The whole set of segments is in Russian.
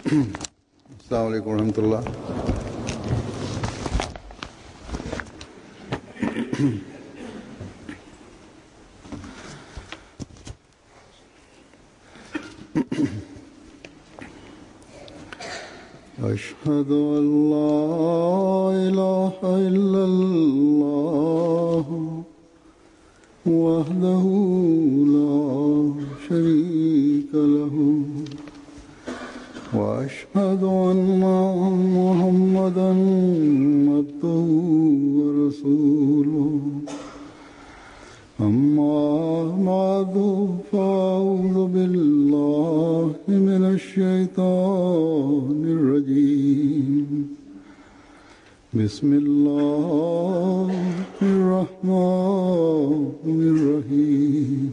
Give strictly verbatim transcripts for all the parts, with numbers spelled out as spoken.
अस्सलाम वालेकुम रहमतुल्लाह। अशहदु अल्ला इलाहा इल्लल्लाह वहदहु ला शरीका लहु वअशहदु अन्ना मुहम्मदन अब्दुहु व रसूलुहु अम्मा बअदु फ़अऊज़ु बिल्लाहि मिनश शैतानिर रजीम। बिस्मिल्लाहिर रहमानिर रहीम।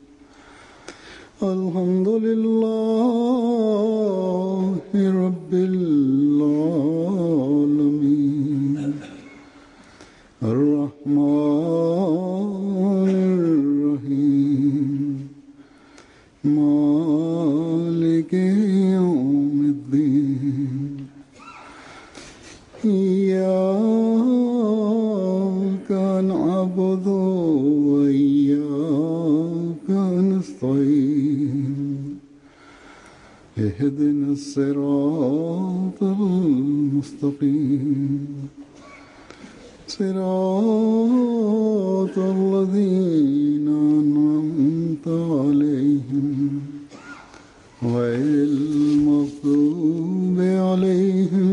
अल्हम्दुलिल्लाहि रब्बिल आलमीन अर्रहमानिर रहीम मालिकि यौमिद्दीन इय्याका नअबुदु व इय्याका नस्तईन इहदिना सिरातल मुस्तकीम सिरातल लज़ीना अनअमता अलैहिम गैरिल मग़्दूबि अलैहिम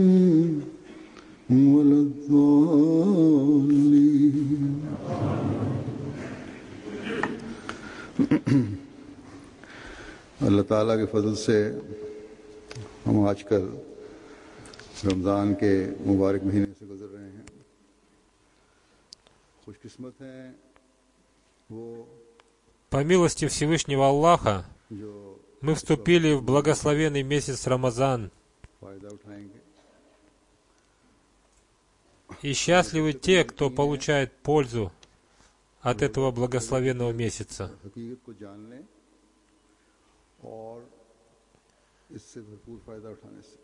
वलद्दाल्लीन। अल्लाह ताला के फजल से हम आजकल रमज़ान के मुबारक महीने से गुजर रहे हैं। खुशकिस्मत हैं वो По милости Всевышнего Аллаха जो мы вступили в благословенный месяц Рамазан, फ़ायदा उठाएंगे। и счастливы те, кто получает пользу от этого благословенного месяца. हकीकत को जान लें और इससे भरपूर फ़ायदा उठाने से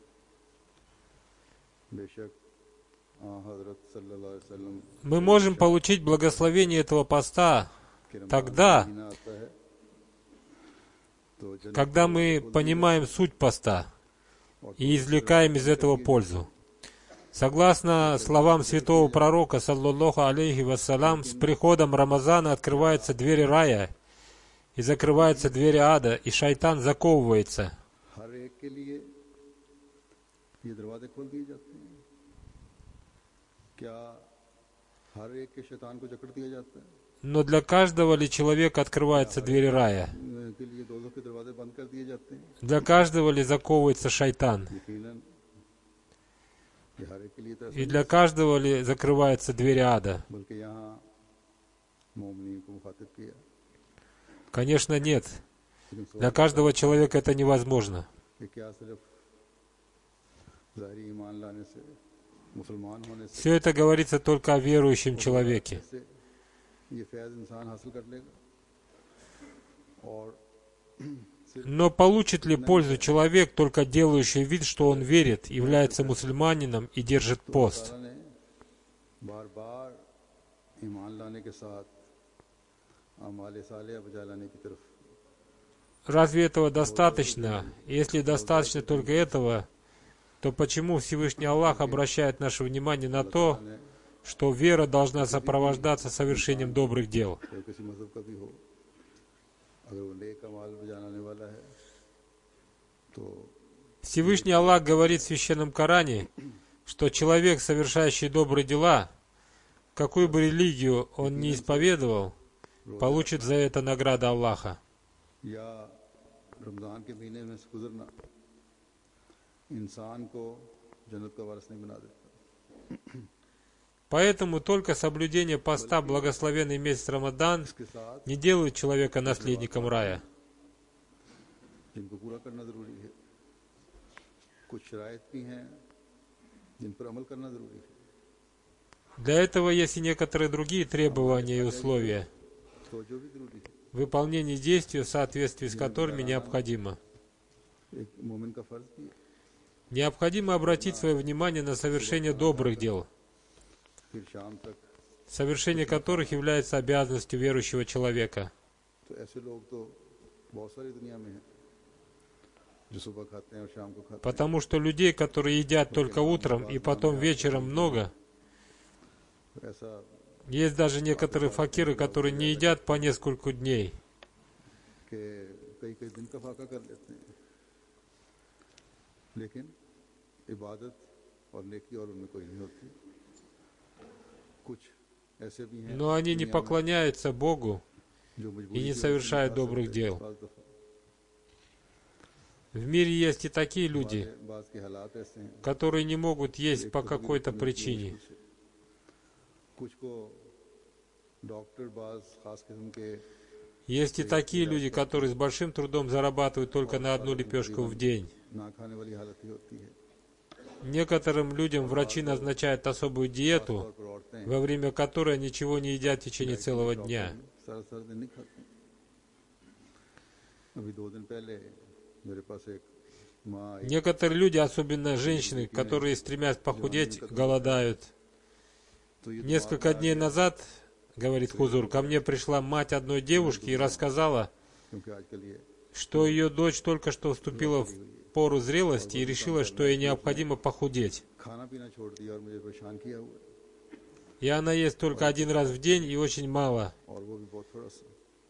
बेशक हज़रत सल्लल्लाहु अलैहि वसल्लम Мы можем получить благословение этого поста тогда, когда мы понимаем суть поста и извлекаем из этого пользу. Согласно словам святого пророка, саллаллаху алейхи вассалям, с приходом Рамазана открываются двери рая и закрываются двери ада, и шайтан заковывается. हर एक के लिए ये दरवाजे खोल दिए जाते हैं। क्या हर एक के शैतान को जकड़ दिया जाता है? Но для каждого ли человека открываются двери рая? के लिए दोज़ख के दरवाजे बंद कर दिए जाते हैं? Для каждого ли заковывается шайтан? यकीनन ये हर एक के लिए तो ऐसा И для каждого ли закрываются двери ада? बल्कि यहाँ मोमिनीन को मुखातिब किया। Конечно, нет. Для каждого человека это невозможно. कि क्या सिर्फ ज़ाहिरी ईमान लाने से मुसलमान होने से Все это говорится только о верующем человеке. से ये फैज़ इंसान हासिल कर लेगा और Но получит ли пользу человек, только делающий вид, что он верит, является мусульманином и держит пост? ताला ने बार-बार ईमान लाने के साथ अमाल सालिह बजा लाने की तरफ Разве этого достаточно? Если достаточно только этого, то почему Всевышний Аллах обращает наше внимание на то, что вера должна сопровождаться совершением добрых дел? कोई किसी मज़हब का भी हो, अगर वो नेक अमाल बजाने वाला है तो Всевышний Аллах говорит в Священном Коране, что человек, совершающий добрые дела, какую бы религию он ни исповедовал, получит за это награду Аллаха. या रमज़ान के महीने में से गुजरना इंसान को जन्नत का वारिस नहीं बना देता। Поэтому только соблюдение поста, благословенный месяц Рамадан, इसके साथ не делает человека наследником рая. जिनको पूरा करना ज़रूरी है, कुछ शराइत भी हैं जिन पर अमल करना ज़रूरी है। Для этого есть и некоторые другие требования и условия, तो जो भी ज़रूरी है выполнение действий, в соответствии с которыми необходимо. एक मोमिन का फर्ज भी है Необходимо обратить свое внимание на совершение добрых дел, फिर शाम तक, совершение которых является обязанностью верующего человека. तो ऐसे लोग तो बहुत सारी दुनिया में हैं जो सुबह खाते हैं और शाम को खाते हैं. Потому что людей, которые едят только утром и потом вечером, много. ऐसा Есть даже некоторые факиры, которые не едят по несколько дней. कि कई कई दिन का फाका कर लेते हैं, लेकिन इबादत और नेकी और उनमें कोई नहीं होती. कुछ ऐसे भी हैं Но они не दुनिया में поклоняются Богу जो и मजबूरी не की वजह से совершают नहीं खा добрых सकते. дел. बाज़ दफ़ा В мире есть и такие люди, हमारे बाज़ के हालात ऐसे हैं, которые не могут есть एक по तो कभी какой-то मुश्किल причине. से, कुछ को डॉक्टर बाज़ खास किस्म के Есть и такие люди, которые с большим трудом зарабатывают только на одну лепешку в день. ना खाने वाली हालत ही होती है. Некоторым людям врачи назначают особую диету, और पर औरतें во время которой ничего не едят в течение целого дня. सारा सारा दिन नहीं खाती. अभी दो दिन पहले मेरे पास एक माँ आई, Некоторые люди, особенно женщины, которые стремятся похудеть, голодают. तो ये Несколько дней назад, говорит Хузур, ко мне пришла мать одной девушки и рассказала, क्योंकि आजकल ये что ее дочь только что вступила в пору зрелости и решила, что ей необходимо похудеть. खाना पीना छोड़ दिया और मुझे परेशान किया हुआ है. И она ест только один раз в день и очень мало. और वो भी बहुत थोड़ा सा,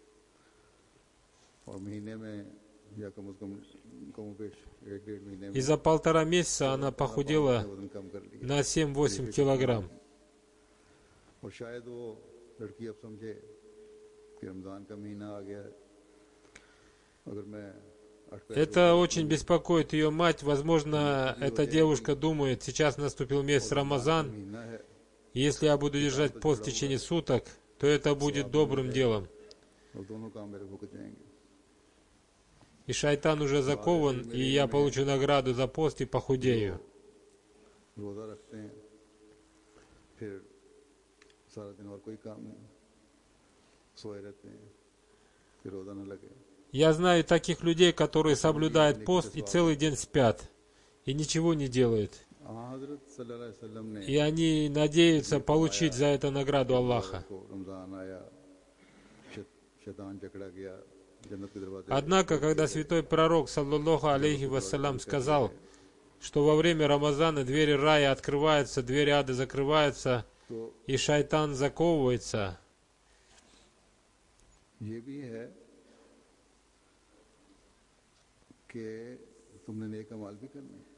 और महीने में या कम से कम कम पेश एक डेढ़ महीने में И за полтора месяца она похудела वजन कम कर लिया. на семь-восемь килограмм. और शायद वो लड़की अब समझे कि रमज़ान का महीना आ गया है, अगर मैं आठ पैसे Это очень беспокоит ее мать. Возможно, эта девушка думает, сейчас наступил месяц Рамазан, महीना है, и если я буду держать пост в течение суток, то это будет добрым делом. और दोनों काम मेरे भुगत जाएंगे. И шайтан уже закован, и я получу награду за пост и похудею. रोज़ा रखते हैं, फिर सारा दिन और कोई काम नहीं, सोए रहते हैं, फिर रोज़ा न लगे. Я знаю таких людей, которые соблюдают пост и целый день спят, и ничего не делают. हाँ, हज़रत सल्लल्लाहु अलैहि वसल्लम ने И они надеются получить за это награду Аллаха. को रमज़ान आया, शै- शैतान जकड़ा गया, जन्नत के दरवाजे Однако, когда святой пророк, саллаллаху алейхи вассалям, сказал, что во время Рамазана двери рая открываются, двери ада закрываются, तो и шайтан заковывается, ये भी है कि तुमने नेक अमाल भी करने हैं.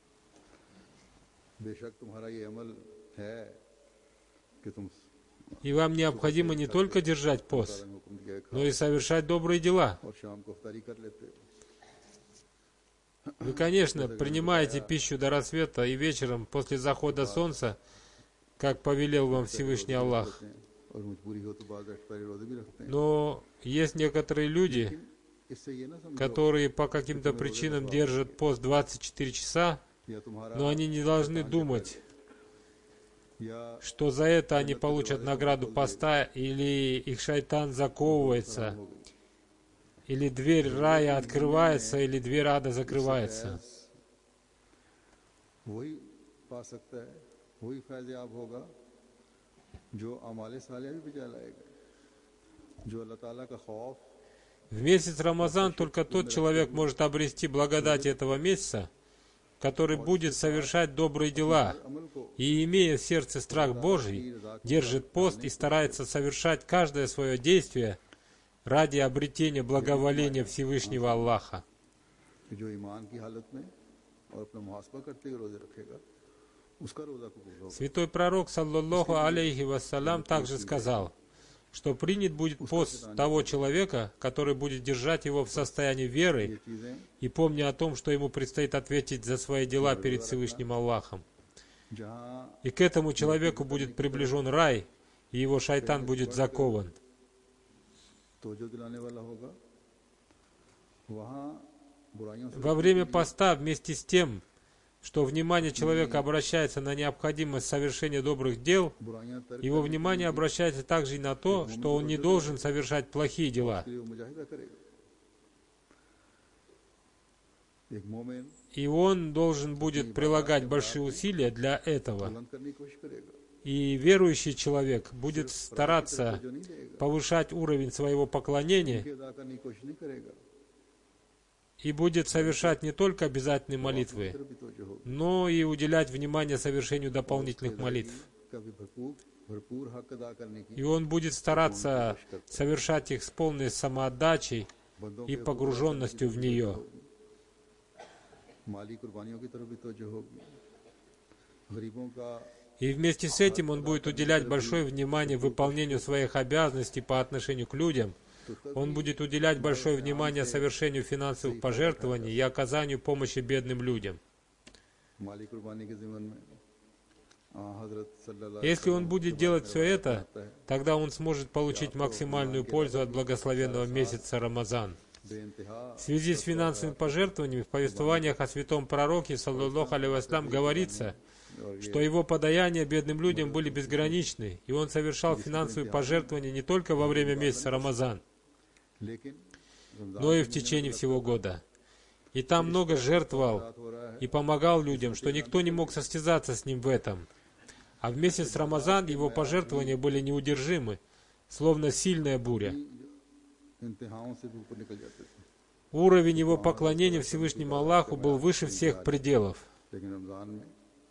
बेशक तुम्हारा ये अमल है कि तुम и вам необходимо не только держать пост, ने हुक्म दिया है खाओ но и совершать добрые дела. और शाम को इफ्तारी कर लेते हो. Вы, конечно, принимаете пищу до рассвета и вечером после захода солнца, как повелел вам Всевышний Аллах. और मजबूरी हो तो बाद इफ्तारी रोजे भी रखते हैं. Но есть некоторые люди, इससे ये ना समझो которые по каким-то причинам держат пост двадцать четыре часа, या तुम्हारा но они не должны думать, या что за это они получат награду поста, или их шайтан заковывается, हो गई. или дверь рая открывается, или дверь ада закрывается. वही पा सकता है, वही फैज़याब होगा जो अमाले सालिया भी बजा लाएगा, जो अल्लाह ताला का खौफ В месяц Рамазан только тот человек может обрести благодать этого месяца, который будет совершать добрые дела अमल को и, имея в сердце страх Божий, держит пост и старается совершать каждое свое действие ради обретения благоволения Всевышнего Аллаха. कि जो ईमान की हालत में और अपना मुहासबा करते हुए रोजे रखेगा, उसका रोजा कबूल होगा. Святой пророк, саллаллаху алейхи вассалям, также сказал, что принят будет пост того человека, который будет держать его в состоянии веры ये चीजें и помня о том, что ему предстоит ответить за свои дела перед Всевышним Аллахом. जहाँ И к этому человеку будет приближен рай, и его шайтан будет закован. तोजो दिलाने वाला होगा, वहाँ बुराइयों से Во время поста, вместе с тем, что внимание человека обращается на необходимость совершения добрых дел, बुराइयां तर्क его внимание обращается также и на то, что он не должен совершать плохие дела. के लिए वो मुजाहिदा करेगा. एक मोमिन И он должен будет прилагать большие усилия для этого. बुलंद करने की कोशिश करेगा, И верующий человек будет стараться जो नहीं देगा, повышать уровень своего поклонения कि अदा करने की कोशिश नहीं करेगा, и будет совершать не только обязательные молитвы, फिर भी तवज्जो होगी, но и уделять внимание совершению дополнительных молитв. का भी भरपूर भरपूर हक अदा करने की И он будет стараться совершать их с полной самоотдачей बंदों и के погруженностью в нее. माली कुर्बानियों की तरफ भी तवज्जो होगी, गरीबों का И вместе с этим он будет уделять большое внимание выполнению своих обязанностей по отношению к людям. Он будет уделять большое внимание совершению финансовых пожертвований и оказанию помощи бедным людям. माली कुर्बानी के ज़िम्मन में आ, हज़रत सल्लल्लाहु अलैहि Если он будет делать все это, тогда он сможет получить максимальную пользу от благословенного месяца Рамазан. बेइंतहा В связи с финансовыми пожертвованиями в повествованиях о святом пророке, саллаллаху алейхи вассалям, говорится, что его подаяния бедным людям были безграничны, и он совершал финансовые пожертвования не только во время месяца Рамазан, लेकिन но и в течение всего года. И там много жертвовал и помогал людям, что никто не мог состязаться с ним в этом. А в месяц Рамазан его пожертвования были неудержимы, словно сильная буря. इंतहाओं से भी ऊपर निकल जाते थे, Уровень его поклонения Всевышнему Аллаху был выше всех пределов. लेकिन रमज़ान में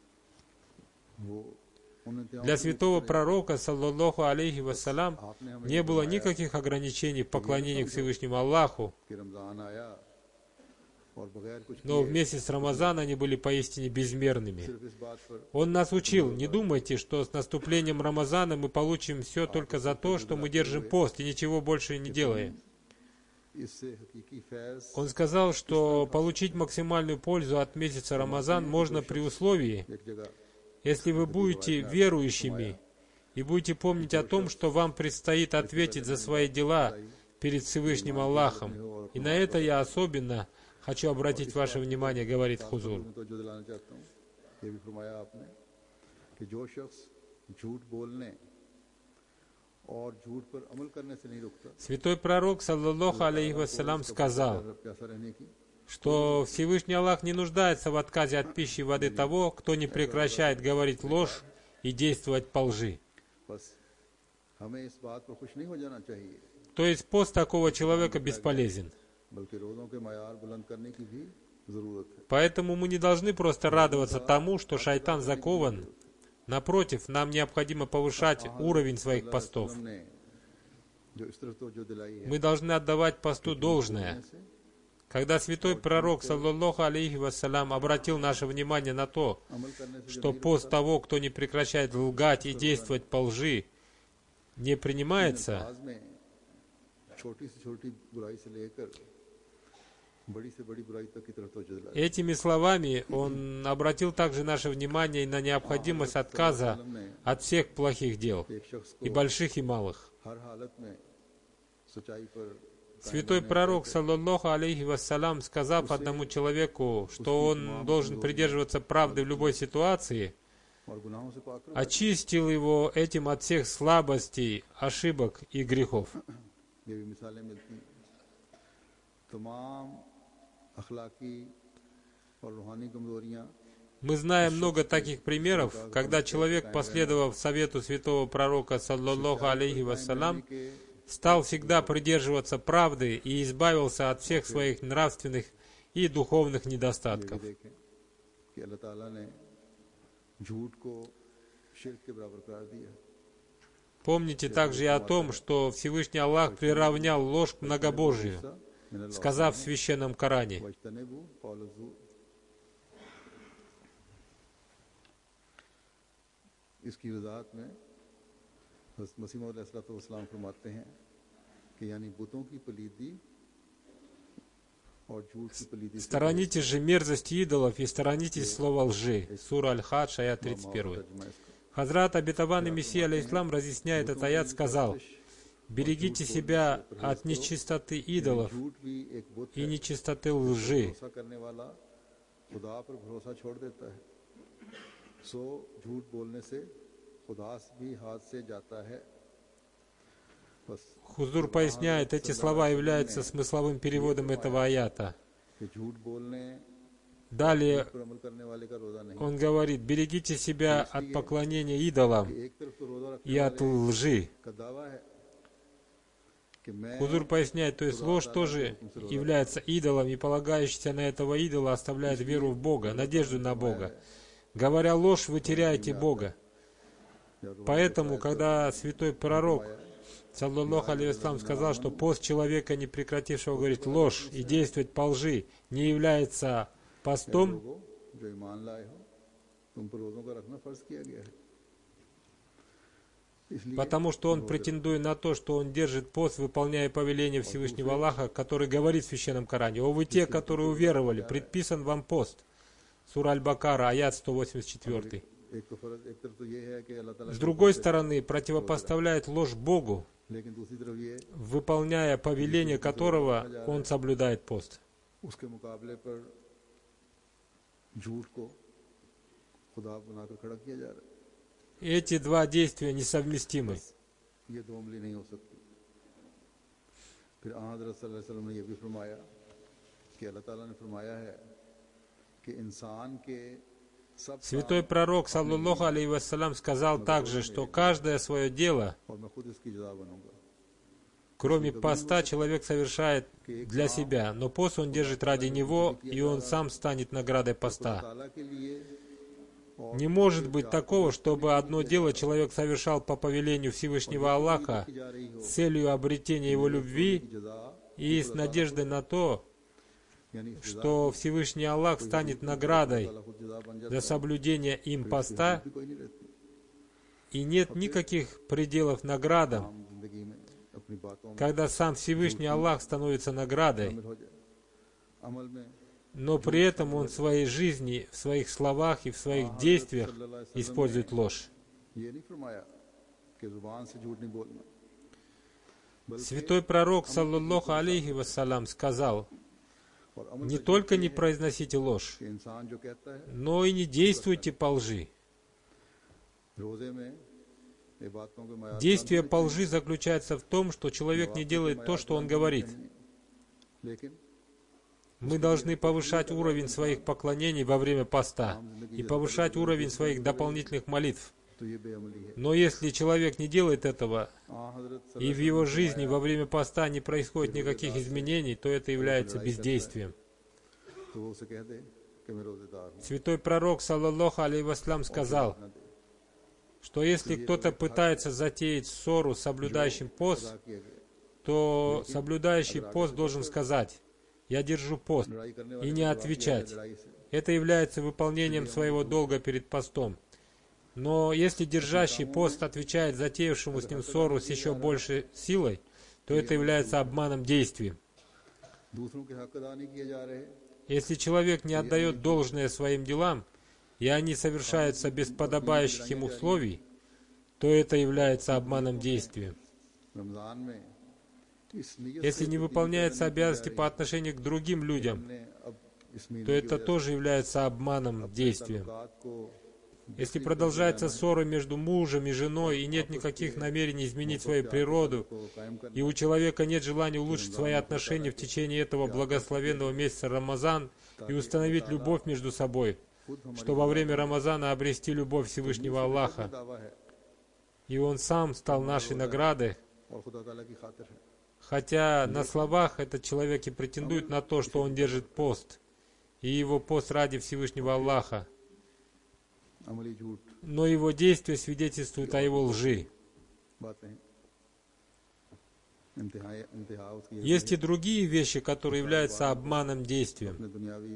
वो उन इंतहाओं Для से святого пророка, саллаллаху алейхи вассалям, не было никаких ограничений в поклонении к Всевышнему Аллаху, कि रमज़ान आया और बगैर कुछ но в किए месяц Рамазана они были поистине безмерными. सिर्फ इस बात पर Он нас учил: не думайте, что с наступлением Рамазана мы получим все только за то, что мы держим пост и ничего больше не делаем. इससे हकीकी फैज़ Он сказал, что получить максимальную пользу от месяца Рамазан можно при условии, एक जगह если вы будете верующими и будете помнить о том, что вам предстоит ответить за свои дела перед Всевышним Аллахом. И на это я особенно хочу обратить ваше внимание, говорит Хузур. मैं तो जो दिलाना चाहता हूँ, ये भी फरमाया आपने कि जो शख्स झूठ बोलने और झूठ पर अमल करने से नहीं रुकता, Святой пророк, саллаллаху алейхи вассалям, сказал, प्यासा रहने की, что Всевышний Аллах не нуждается в отказе от пищи и воды того, кто не прекращает говорить ложь и действовать по лжи. बस हमें इस बात पर खुश नहीं हो जाना चाहिए, То есть пост такого человека бесполезен. बल्कि रोज़ों के मयार बुलंद करने की भी ज़रूरत है। Поэтому мы не должны просто радоваться тому, что шайтан закован. Напротив, нам необходимо повышать уровень своих постов. हमने जो इस तरह तो जो दिलाई है, Мы должны отдавать посту должное. से Когда святой пророк, саллаллаху алейхи вассалям, обратил наше внимание на то, अमल करने से что пост того, кто не прекращает лгать и действовать по лжи, не принимается, आज में छोटी से छोटी बुराई से लेकर बड़ी से बड़ी बुराई तक की तरफ तो दिलाई। этими словами он обратил также наше внимание и на необходимость отказа от всех плохих дел, एक शख्स и को больших, и малых. हर हालत में सच्चाई पर Святой пророк, саллаллаху алейхи вассалям, сказав одному человеку, что он должен придерживаться правды в любой ситуации, और गुनाहों से पाक रहो, очистил его этим от всех слабостей, ошибок и грехов. ये भी मिसालें मिलती हैं। तमाम अखलाकी और रूहानी कमजोरियां Мы знаем много таких примеров, когда человек, последовав совету святого пророка, саллаллаху алейхи вассалям, के стал всегда придерживаться правды и избавился от всех своих нравственных и духовных ये भी недостатков. देखें कि अल्लाह ताला ने झूठ को शिर्क के बराबर करार दिया। Помните также и о том, что Всевышний Аллах приравнял ложь к многобожию, сказав в Священном Коране: वजतनबू कौलज़ू। इसकी वजाहत में हज़रत मसीह मौद अलैहिस्सलाम फरमाते हैं कि यानी बुतों की पलीदी और झूठ की पलीदी से «Сторонитесь же мерзости идолов и сторонитесь слова лжи». Сура Аль-Хадж, аят тридцать один. तर्जुमा इसका। Хазрат обетованный Мессия, алейхиссалам, разъясняя этот аят, сказал: «Берегите себя от нечистоты идолов झूठ भी एक बुत и है, нечистоты лжи». भरोसा करने वाला खुदा पर भरोसा छोड़ देता है, सो झूठ बोलने से खुदा भी हाथ से जाता है। बस Хузур поясняет, эти слова являются смысловым переводом этого аята. कि झूठ बोलने Далее पर अमल करने वाले का रोजा नहीं он говорит, берегите себя от поклонения идолам कि एक तरफ तो रोजा रखने и от лжи. का दावा है कि मैं Хузур поясняет, то есть ложь тоже является идолом, и полагающийся на этого идола оставляет веру в Бога, надежду на Бога. Говоря ложь, вы теряете Бога. Поэтому, когда святой пророк, саллаллаху алейхи вассалям, сказал, что пост человека, не прекратившего говорить ложь и действовать по лжи, не является постом, लोगों जो ईमान लाए हो तुम पर रोजों का रखना फर्ज किया गया है इसलिए потому что он, претендуя на то, что он держит пост, выполняя повеление Всевышнего Аллаха, который говорит в Священном Коране: «О вы те, которые уверовали, предписан вам пост». Сура Аль-Бакара, аят сто восемьдесят четыре. एक तो फर्ज एक तरफ तो ये है कि अल्लाह ताला С другой стороны, противопоставляет ложь Богу, लेकिन दूसरी तरफ ये выполняя повеление которого он соблюдает пост. उसके मुकाबले पर झूठ को खुदा बनाकर खड़ा किया जा रहा है Эти два действия несовместимы. ये दो अमली नहीं हो सकती फिर हज़रत सल्लल्लाहु अलैहि वसल्लम ने ये भी फरमाया कि अल्लाह ताला ने फरमाया है कि इंसान के सब Святой пророк, саллаллаху алейхи вассалям, сказал также, что каждое свое дело, और मैं खुद इसकी जज़ा बनूंगा кроме поста, человек совершает для себя, но пост он держит ради него, и он сам станет наградой поста. ताला के लिए Не может быть такого, чтобы одно дело человек совершал по повелению Всевышнего Аллаха की जा रही हो с целью обретения его любви जज़ा и с надеждой на то, यानी что Всевышний Аллах станет наградой ताला खुद जज़ा बन जाता за соблюдение им поста, है कोई नहीं रहती и нет никаких пределов наградам, आम जिंदगी में अपनी बातों में когда сам Всевышний Аллах становится наградой, शामिल हो जाए अमल में но при этом он в своей жизни, в своих словах и в своих действиях использует ложь. ये नहीं फरमाया कि जुबान से झूठ नहीं बोलना Святой пророк, саллаллаху алейхи вассалям, сказал: और अमल не только не произносите ложь, कि इंसान जो कहता है но и не действуйте по лжи. रोजे में ये बातों के मयार Действие по лжи заключается в том, что человек не делает то, что он говорит. लेकिन Мы должны повышать уровень своих поклонений во время поста и повышать уровень своих дополнительных молитв. तो ये बेअमली है Но если человек не делает этого, हाँ हजरत и в его жизни во время поста не происходит никаких изменений, то это является бездействием. तो वो उसे कह दे कि मैं रोजेदार हूँ Святой пророк, саллаллаху алейхи вассалям, сказал, что если кто-то пытается затеять ссору с соблюдающим пост, अदा किया गया то соблюдающий пост должен сказать: «Я держу пост», लड़ाई करने и वाले не отвечать. लड़ाई से Это является выполнением своего долга перед постом. Но если держащий пост отвечает затеявшему с ним ссору с еще большей силой, то это является обманом действием. दूसरों के हक अदा नहीं किए जा रहे Если человек не отдает должное своим делам, и они совершаются без подобающих им условий, то это является обманом действием. रमजान में इस नियत Если से не выполняются обязанности по отношению к другим людям, हमने अब इस महीने то это тоже является обманом действием. ताल्लुकात को Если продолжается ссора между мужем и женой, и нет никаких намерений изменить свою природу, को कायम करना и у человека нет желания улучшить свои отношения в течение этого благословенного месяца Рамазан и установить любовь между собой, что во время Рамазана обрести любовь Всевышнего Аллаха, दावा है и Он сам стал нашей наградой, और खुदा ताला की खातिर है хотя на словах этот человек и претендует на то, что он держит пост, и его пост ради Всевышнего Аллаха, अमली झूठ но его действия свидетельствуют о его лжи. बातें हैं इंतहा इंतहा उसकी ये Есть и другие вещи, которые являются обманом действием, अपने दुनियावी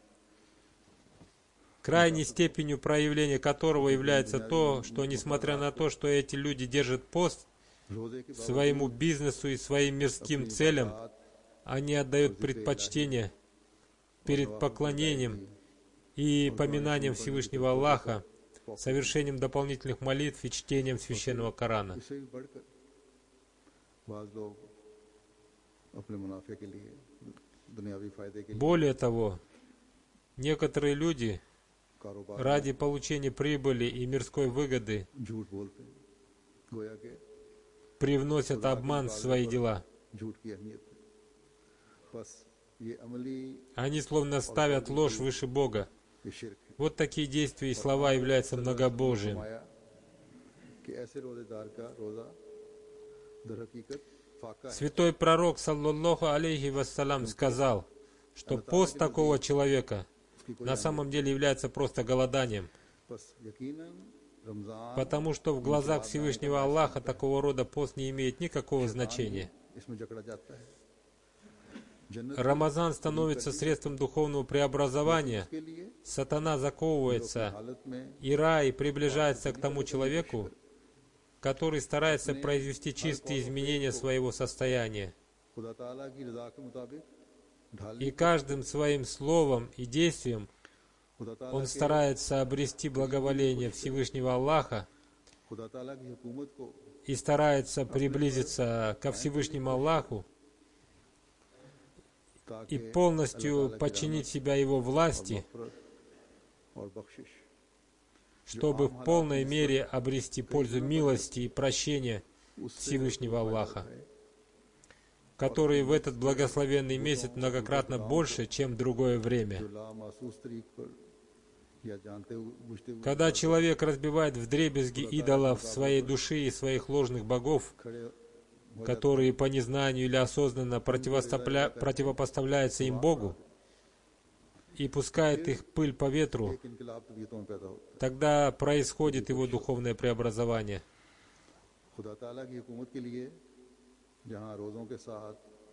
крайней степенью проявления которого является то, что несмотря на то, что эти люди держат пост, रोजे के своему бизнесу и своим мирским целям, они отдают предпочтение перед поклонением и поминанием Всевышнего Аллаха, совершением дополнительных молитв и чтением Священного Корана. इससे भी बढ़कर बाज लोग अपने मुनाफे के लिए दुनियावी फायदे के लिए Более того, некоторые люди कारोबार ради получения прибыли и мирской выгоды झूठ बोलते हैं गोया के привносят обман в свои дела. झूठ की अहमियत है बस ये अमली Они словно ставят ложь выше Бога. ये शिरक है। Вот такие действия и слова являются многобожием. फरमाया कि ऐसे रोजेदार का रोजा दर हकीकत फाका है। Святой пророк, саллаллаху алейхи вассалам, сказал, что пост такого человека на самом деле является просто голоданием, बस यकीनन रमजान потому что в глазах Всевышнего Аллаха такого рода пост не имеет никакого значения. इसमें जकड़ा जाता है। जन्नत Рамазан становится средством духовного преобразования, के लिए сатана заковывается, हालत में и рай приближается к тому человеку, который старается произвести чистые изменения своего состояния. खुदा ताला की रजा के मुताबिक ढालने И каждым своим словом и действием खुदा ताला он старается обрести благоволение Всевышнего Аллаха खुदा ताला की हुकूमत को и старается приблизиться ко Всевышнему Аллаху ताकि и полностью подчинить себя Его власти, मग़फ़िरत और बख्शिश чтобы в полной мере обрести пользу милости и прощения Всевышнего Аллаха, которые в этот благословенный месяц многократно больше, чем в другое время. जो लामासूस तरीक पर या जानते हुए बुझते हुए Когда человек разбивает вдребезги идолов своей души и своих ложных богов, खड़े которые по незнанию или осознанно противостопля- противопоставляются им Богу, и пускает их пыль по ветру, एक इनकलाब तबीयतों में पैदा होता है। тогда происходит его духовное преобразование. खुदा ताला की हुकूमत के लिए जहाँ रोज़ों के साथ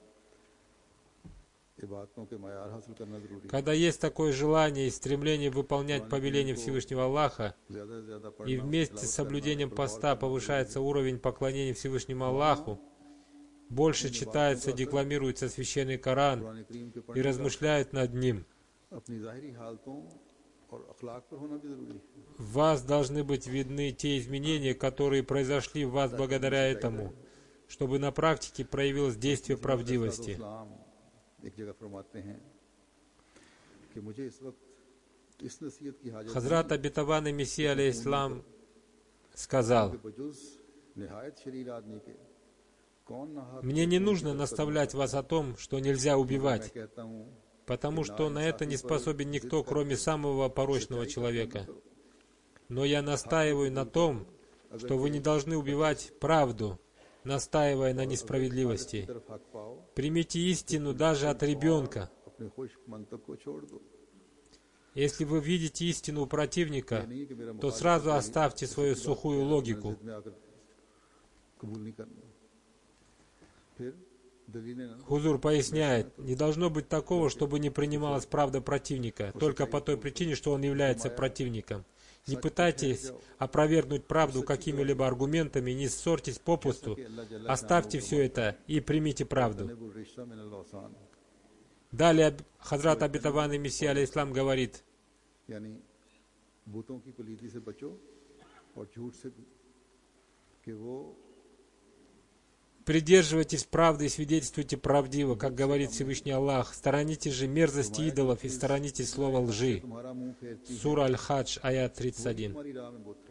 इबादतों के मयार हासिल करना ज़रूरी है। Когда есть такое желание и стремление выполнять повеления Всевышнего Аллаха, ज़्यादा से ज़्यादा и पढ़ना, вместе с соблюдением поста повышается уровень поклонения Всевышнему Аллаху, больше читается, декламируется священный Коран कुरान करीम के и पढ़ने размышляют над ним. अपनी ज़ाहिरी हालतों और अखलाक पर होना भी ज़रूरी है। В вас должны быть видны те изменения, которые произошли в вас благодаря этому, чтобы на практике проявилось действие правдивости. इस्लाम एक जगह फरमाते हैं कि मुझे इस वक्त इस नसीहत की हाजत Хазрат обетованный Мессия алейхиссалам сказал: के बजुज़ निहायत शरीर आदमी के कौन नहा «Мне не нужно наставлять вас о том, что нельзя मैं убивать, कहता हूँ потому что на это не способен никто, кроме самого порочного человека. Но я настаиваю на том, что вы не должны убивать правду, настаивая на несправедливости. तरफ हक पाओ Примите истину даже от ребенка. अपने खुश मंतक को छोड़ दो। Если вы видите истину у противника, नहीं कि मेरा то сразу оставьте свою сухую логику. जिद में आकर कबूल नहीं करना। फिर दलीलें ना Хузур поясняет, не должно быть такого, чтобы не принималась правда противника, только по той причине, что он является противником. Не пытайтесь опровергнуть правду какими-либо аргументами, не ссорьтесь попусту, оставьте все это и примите правду. नबुल रिश्ता मिनल औसान Далее Аб- Хазрат обетованный Мессия алейхиссалам говорит: यानी बूतों की पलीदी से बचो और झूठ से भी कि वो придерживайтесь правды и свидетельствуйте правдиво, как говорит Всевышний Аллах. Сторонитесь же мерзости идолов и сторонитесь слова лжи. तुम्हारा मुंह फेरती Сура Аль-Хадж, аят тридцать один. तुम्हारी राह में बोते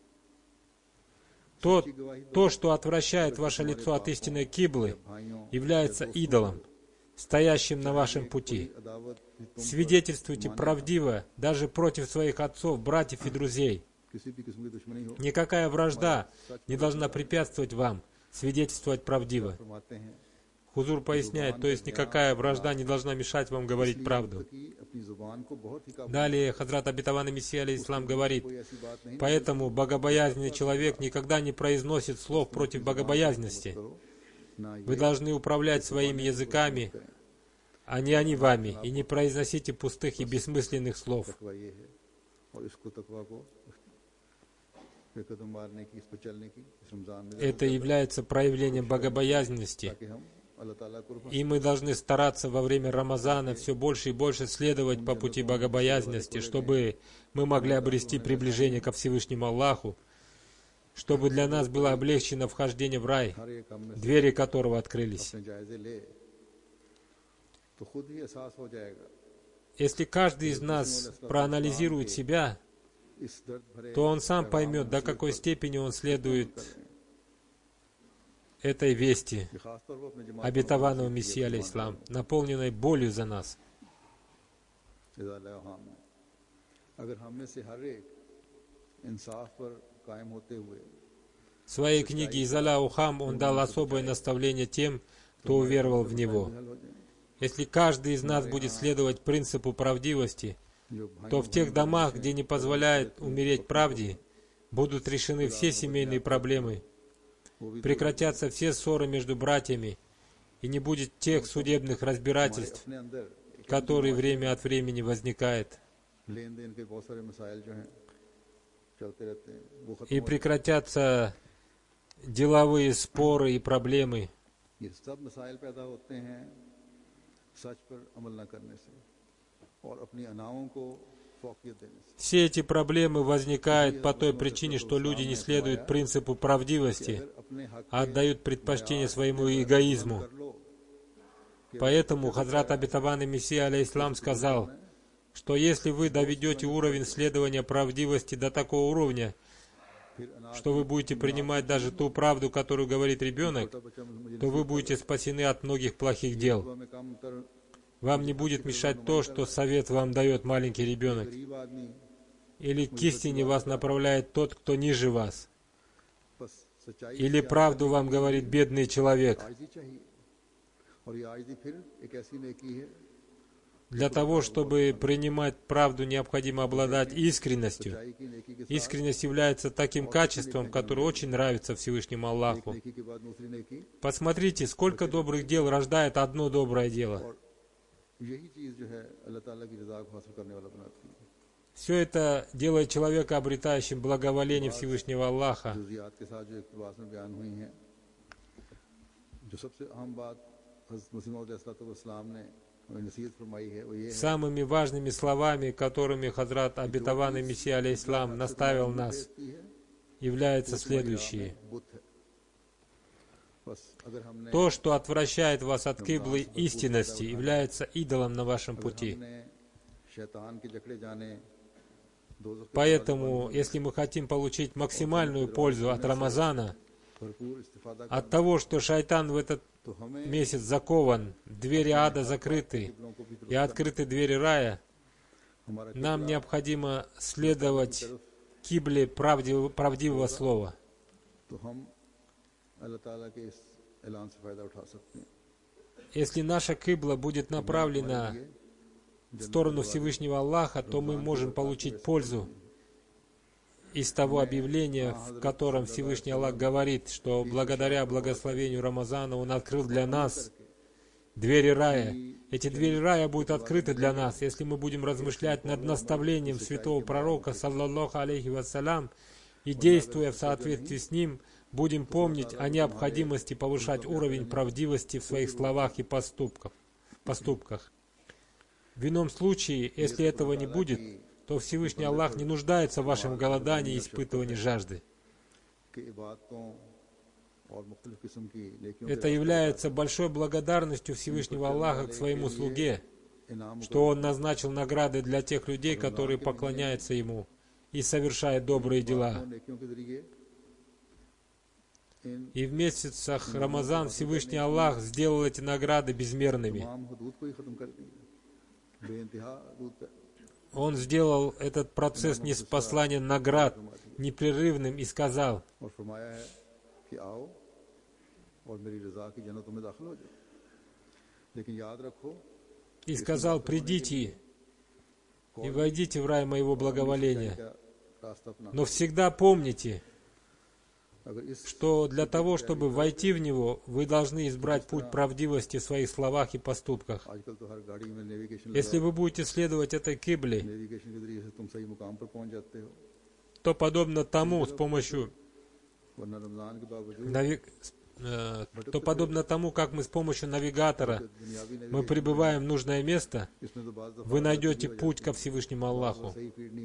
То, то, что отвращает ваше лицо от истинной киблы, भाइयों является идолом, стоящим на вашем пути. अदावत भी तुम Свидетельствуйте правдиво даже против своих отцов, братьев и друзей. किसी भी किस्म की दुश्मनी हो Никакая вражда не должна препятствовать вам свидетельствовать правдиво. फरमाते हैं Хузур поясняет, то есть никакая вражда не должна мешать вам говорить правду. कि अपनी जुबान को बहुत ही काबू Далее Хазрат обетованный Мессия алейхиссалам говорит: कोई ऐसी बात नहीं поэтому богобоязненный человек никогда не произносит слов против богобоязненности. करो ना ये Вы должны управлять своими языками, а не они вами, и не произносите пустых и бессмысленных слов. तकवा ये है और इसको तकवा को पे कदम मारने की इस पर चलने की इस रमजान में Это является проявлением богобоязненности. कि हम अल्लाह ताला को И мы должны стараться во время Рамазана все больше и больше следовать по пути богобоязненности, чтобы мы могли обрести приближение ко Всевышнему Аллаху, чтобы для нас было облегчено вхождение в рай, हर एक हम में двери которого открылись. अपने जायजे ले तो खुद ही एहसास हो जाएगा Если каждый из нас проанализирует себя, इस दर्द भरे то он сам поймет, до какой степени он следует этой вести, कि खास तौर पर अपने जमात обетованного Мессии, алейхиссалам, наполненной болью за нас. अगर हम में से हर एक इंसाफ पर कायम होते हुए В своей книге «Изаля Ухам» он дал особое наставление тем, кто уверовал в него. Если каждый из нас будет следовать принципу правдивости, то в тех домах, где не позволяет умереть правде, будут решены все семейные проблемы, прекратятся все ссоры между братьями, и не будет тех судебных разбирательств, которые время от времени возникают. И прекратятся деловые споры и проблемы. Все эти проблемы возникают по той причине, что люди не следуют принципу правдивости, а отдают предпочтение своему эгоизму. Поэтому Хазрат обетованный Мессия, алейхиссалам, сказал, что если вы доведете уровень следования правдивости до такого уровня, что вы будете принимать даже ту правду, которую говорит ребенок, то вы будете спасены от многих плохих дел. Вам не будет мешать то, что совет вам дает маленький ребенок, или к истине вас направляет тот, кто ниже вас, или правду вам говорит бедный человек. Для того, чтобы принимать правду, необходимо обладать искренностью. Искренность является таким качеством, которое очень нравится Всевышнему Аллаху. Посмотрите, сколько добрых дел рождает одно доброе дело. Все это делает человека обретающим благоволение Всевышнего Аллаха. Самыми важными словами, которыми Хазрат обетованный Мессия, алейхиссалам, наставил нас, являются следующие. То, что отвращает вас от киблы истинности, является идолом на вашем пути. Поэтому, если мы хотим получить максимальную пользу от Рамазана, от того, что шайтан в этот месяц закован, двери ада закрыты и открыты двери рая, нам необходимо следовать кибле правдивого, правдивого слова. Если наша кибла будет направлена в сторону Всевышнего Аллаха, то мы можем получить пользу из того объявления, в котором Всевышний Аллах говорит, что благодаря благословению Рамазана Он открыл для нас двери рая. Эти двери рая будут открыты для нас, если мы будем размышлять над наставлением святого пророка, саллаллаху алейхи вассалям, и, действуя в соответствии с ним, будем помнить о необходимости повышать уровень правдивости в своих словах и поступках. поступках. В ином случае, если этого не будет, то Всевышний Аллах не нуждается в вашем голодании и испытывании жажды. Это является большой благодарностью Всевышнего Аллаха к своему слуге, что Он назначил награды для тех людей, которые поклоняются Ему и совершают добрые дела. И в месяцах Рамазан Всевышний Аллах сделал эти награды безмерными. Он сделал этот процесс ниспослания наград непрерывным и сказал: и сказал, придите и войдите в рай моего благоволения. Но всегда помните, что для того, чтобы войти в него, вы должны избрать путь правдивости в своих словах и поступках. Если вы будете следовать этой кибле, то подобно тому, с помощью нави... то подобно тому, как мы с помощью навигатора мы прибываем в нужное место, вы найдете путь ко Всевышнему Аллаху.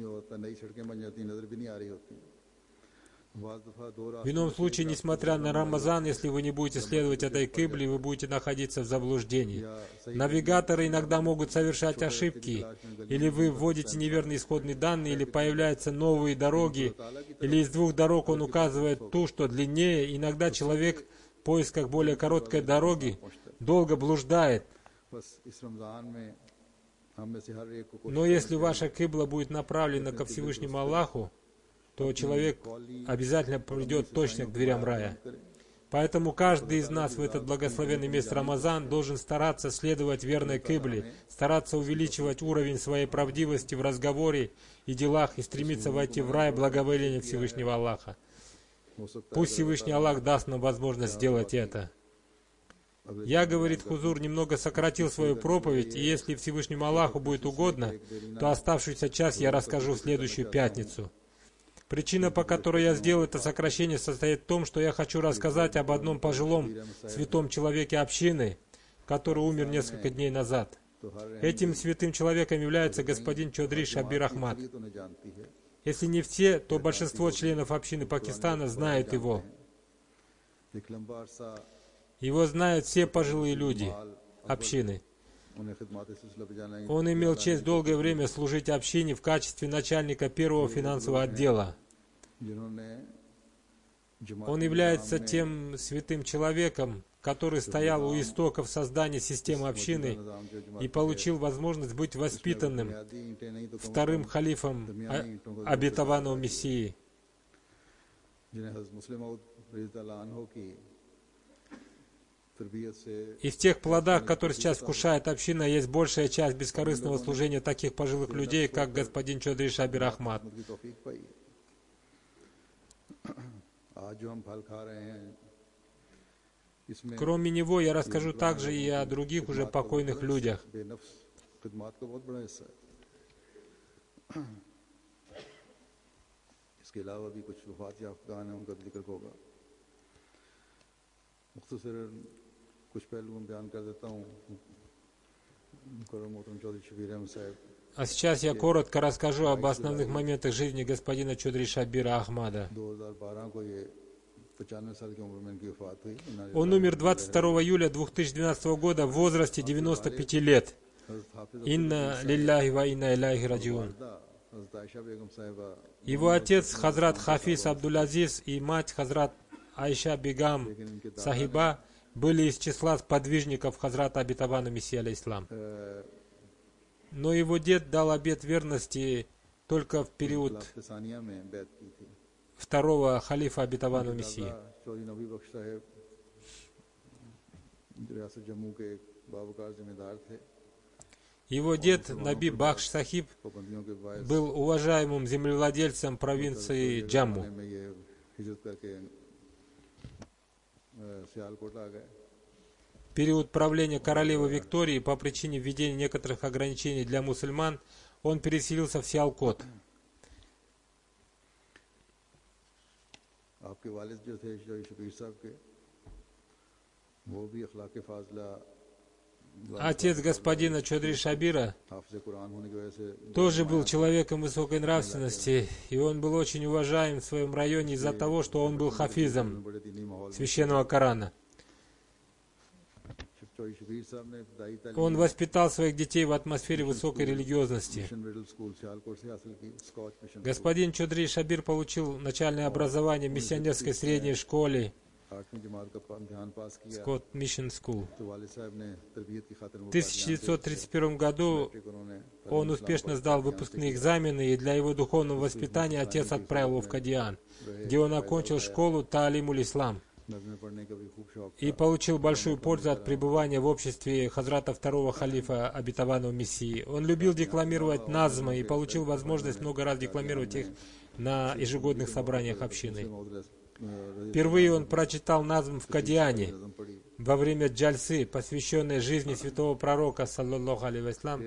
В ином случае, несмотря на Рамазан, если вы не будете следовать этой кибле, вы будете находиться в заблуждении. Навигаторы иногда могут совершать ошибки, или вы вводите неверные исходные данные, или появляются новые дороги, или из двух дорог он указывает ту, что длиннее. Иногда человек поисках более короткой дороги, долго блуждает. बस इस रमज़ान में हम में से हर एक को Но если ваша кибла будет направлена ко Всевышнему Аллаху, то человек обязательно придет точно к дверям рая. Поэтому каждый из нас в этот благословенный месяц Рамазан должен стараться следовать верной кибле, стараться увеличивать уровень своей правдивости в разговоре и делах и стремиться войти в рай благоволения Всевышнего Аллаха. Пусть Всевышний Аллах даст нам возможность сделать это. Я, говорит Хузур, немного сократил свою проповедь, и если Всевышнему Аллаху будет угодно, то оставшийся час я расскажу в следующую пятницу. Причина, по которой я сделал это сокращение, состоит в том, что я хочу рассказать об одном пожилом святом человеке общины, который умер несколько дней назад. Этим святым человеком является господин Чодри Шабир Ахмад. Если не все, то большинство членов общины Пакистана знают его. Его знают все пожилые люди общины. Он имел честь долгое время служить общине в качестве начальника первого финансового отдела. Он является тем святым человеком, который стоял у истоков создания системы общины и получил возможность быть воспитанным вторым халифом обетованного Мессии. И в тех плодах, которые сейчас вкушает община, есть большая часть бескорыстного служения таких пожилых людей, как господин Чодри Шабир Ахмад. Кроме него, я расскажу также и о других уже покойных людях. А сейчас я коротко расскажу об основных моментах жизни господина Чодри Шабира Ахмада. Он умер двадцать второго июля две тысячи двенадцатого года в возрасте девяноста пяти лет. Инна лилляхи ва инна иляйхи раджиун. Его отец Хазрат Хафиз Абдул-Азиз и мать Хазрат Айша Бегам Сахиба были из числа сподвижников Хазрата обетованного Мессии алейхиссалам. Но его дед дал обет верности только в период второго халифа обетованного Мессии. Его дед Наби Бахш Сахиб был уважаемым землевладельцем провинции Джамму. В период правления королевы Виктории по причине введения некоторых ограничений для мусульман он переселился в Сиалкот. Отец господина Чодри Шабира тоже был человеком высокой нравственности, и он был очень уважаем в своем районе из-за того, что он был хафизом священного Корана. Он воспитал своих детей в атмосфере высокой религиозности. Господин Чодри Шабир получил начальное образование в миссионерской средней школе Scott Mission School. В тысяча девятьсот тридцать первом году он успешно сдал выпускные экзамены, и для его духовного воспитания отец отправил его в Кадиан, где он окончил школу Таалимуль Ислам и получил большую пользу от пребывания в обществе Хазрата второго халифа обетованного Мессии. Он любил декламировать назмы и получил возможность много раз декламировать их на ежегодных собраниях общины. Впервые он прочитал назм в Кадиане во время джальсы, посвященной жизни святого пророка, саллаллаху алейхи вассалям,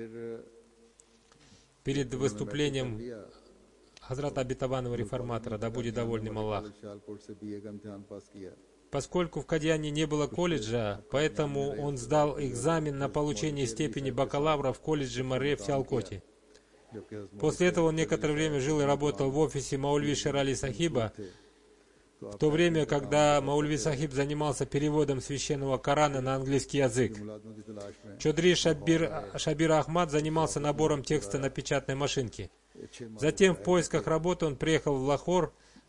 перед выступлением Хазрата обетованного реформатора, да будет доволен им Аллах. Поскольку в Кадиане не было колледжа, поэтому он сдал экзамен на получение степени бакалавра в колледже Маре в Сиалкоте. После этого он некоторое время жил и работал в офисе Маульви Шер-Али Сахиба, в то время, когда Маульви Сахиб занимался переводом священного Корана на английский язык. Чодри Шабир, Шабир Ахмад занимался набором текста на печатной машинке. Затем в поисках работы он приехал в Лахор,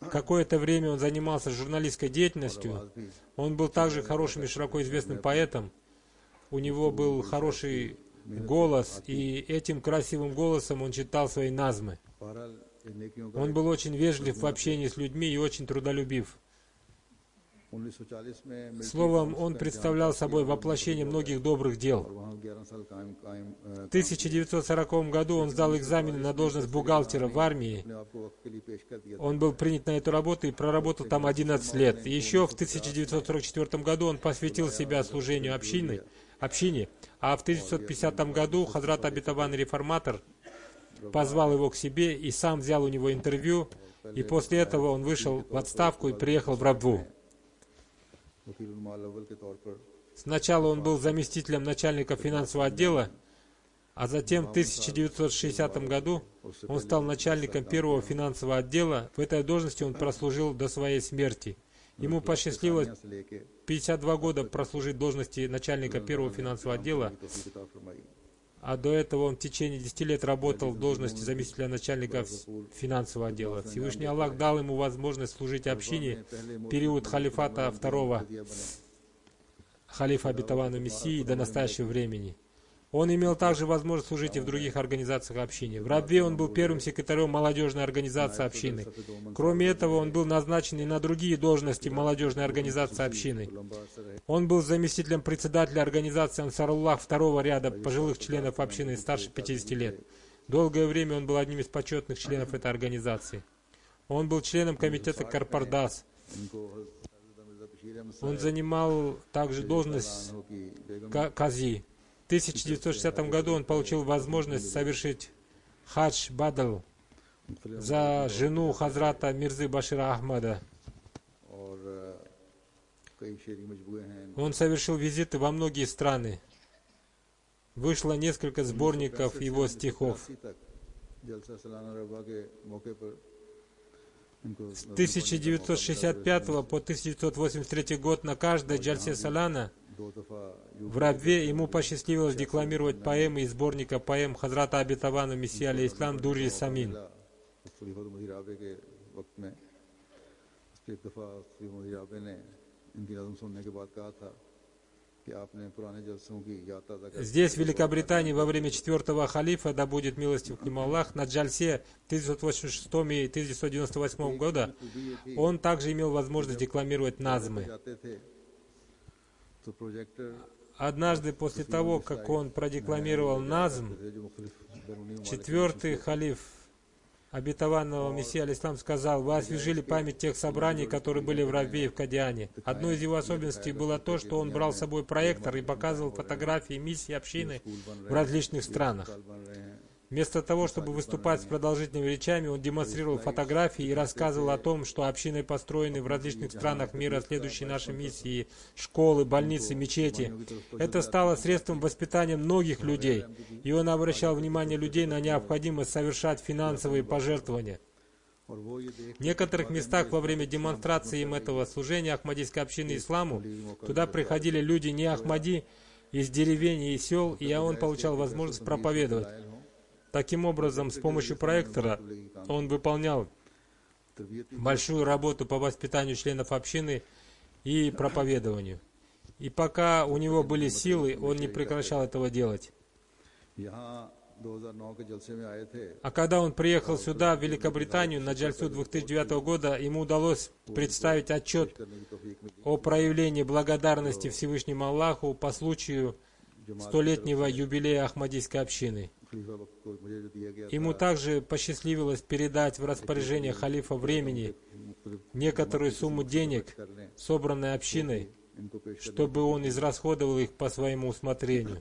какое-то время он занимался журналистской और деятельностью. आवाज़ भी Он был также хорошим и широко известным поэтом. У него был хороший голос, и этим красивым голосом он читал свои назмы. बहरहाल इन नेकियों का Он был очень вежлив в общении с людьми и очень трудолюбив. उन्नीस सौ चालीस में मिलिट्री Словом, काउंसिल он का представлял इंतजाम собой किया और воплощение वो многих добрых дел. और वहाँ ग्यारह साल कायम कायम В тысяча девятьсот сороковом году он сдал экзамен на должность бухгалтера в армии. अपने आप को वक्त के लिए पेश कर दिया था। Он был принят на эту работу и проработал там одиннадцать лет. И еще в тысяча девятьсот сорок четвёртом году он посвятил себя служению общины, общине, а в тысяча девятьсот пятидесятом году Хазрат Обетованный Реформатор позвал его к себе и сам взял у него интервью, и после этого он вышел в отставку и приехал в Рабву. वकील उल-माल अव्वल के तौर पर Сначала он был заместителем начальника финансового отдела, а затем в тысяча девятьсот шестидесятом году он стал начальником первого финансового отдела. В этой должности он прослужил до своей смерти. Ему посчастливилось से लेके пятьдесят два года прослужить в должности начальника первого финансового отдела, तौफीक अता फरमाई। а до этого он в течение десяти лет работал в должности заместителя начальника финансового отдела. Всевышний Аллах дал ему возможность служить общине в период халифата второго халифа обетованного Мессии до настоящего времени. Он имел также возможность служить и в других организациях общины. В Рабве он был первым секретарем молодежной организации общины. Кроме этого, он был назначен и на другие должности в молодежной организации общины. Он был заместителем председателя организации Ансаруллах второго ряда пожилых членов общины старше пятидесяти лет. Долгое время он был одним из почетных членов этой организации. Он был членом комитета Карпардас. Он занимал также должность ка- кази. В тысяча девятьсот шестидесятом году он получил возможность совершить хадж бадл за жену Хазрата Мирзы Башира Ахмада. और कई शेरी मजबूए हैं। Он совершил визиты во многие страны. Вышло несколько сборников его стихов. तक जलसा सालाना रबा के मौके पर इनको С тысяча девятьсот шестьдесят пятого по тысяча девятьсот восемьдесят третий год на каждой джальсе салана दो दफा в Рабве ему посчастливилось декламировать поэмы из сборника поэм Хазрата Обетованного Мессии алейхиссалам Дури Самин. खलीफा मदीर आबे के वक्त में उस पर एक दफा खलीफा मदीर आबे ने इनकी नज़म सुनने के बाद कहा था कि आपने पुराने जलसों की याद ताज़ा कर Здесь, в Великобритании, во время четвертого халифа, да будет милостив к нему Аллах, на джальсе тысяча девятьсот восемьдесят шестого и тысяча девятьсот девяносто восьмого года, он также имел возможность декламировать назмы. जाते थे तो प्रोजेक्टर Однажды после того, как он продекламировал назм, जो मुख्तलिफ बैरूनी ममालिक четвертый халиф обетованного Мессии алейхиссалам сказал: «Вы освежили память тех собраний, которые были в Рабве и в Кадиане». Одной из его особенностей было то, что он брал с собой проектор и показывал фотографии миссий общины в различных странах. बन रहे हैं। Вместо того, чтобы выступать с продолжительными речами, он демонстрировал фотографии и рассказывал о том, что общины построены в различных странах мира, следующие нашей миссии, школы, больницы, мечети. Это стало средством воспитания многих людей, и он обращал внимание людей на необходимость совершать финансовые пожертвования. और वो ये देख В некоторых местах во время демонстрации им этого служения Ахмадийской общины исламу туда приходили люди не Ахмади, из деревень и сел, и он получал возможность проповедовать. Таким образом, с помощью проектора он выполнял большую работу по воспитанию членов общины и проповедованию. И пока у него были силы, он не прекращал этого делать. यहाँ दो हज़ार नौ के जलसे में आए थे А когда он приехал сюда, в Великобританию, на джальсу две тысячи девятого года, ему удалось представить отчет करने की तौफीक मिली। о проявлении благодарности Всевышнему Аллаху по случаю столетнего юбилея Ахмадийской общины. खलीफा वक्त को मुझे जो दिया गया Ему также посчастливилось передать в распоряжение халифа времени मुख्तलिफ некоторую сумму денег, कर लें собранной общиной, इनको पेश कर чтобы он израсходовал их по своему усмотрению.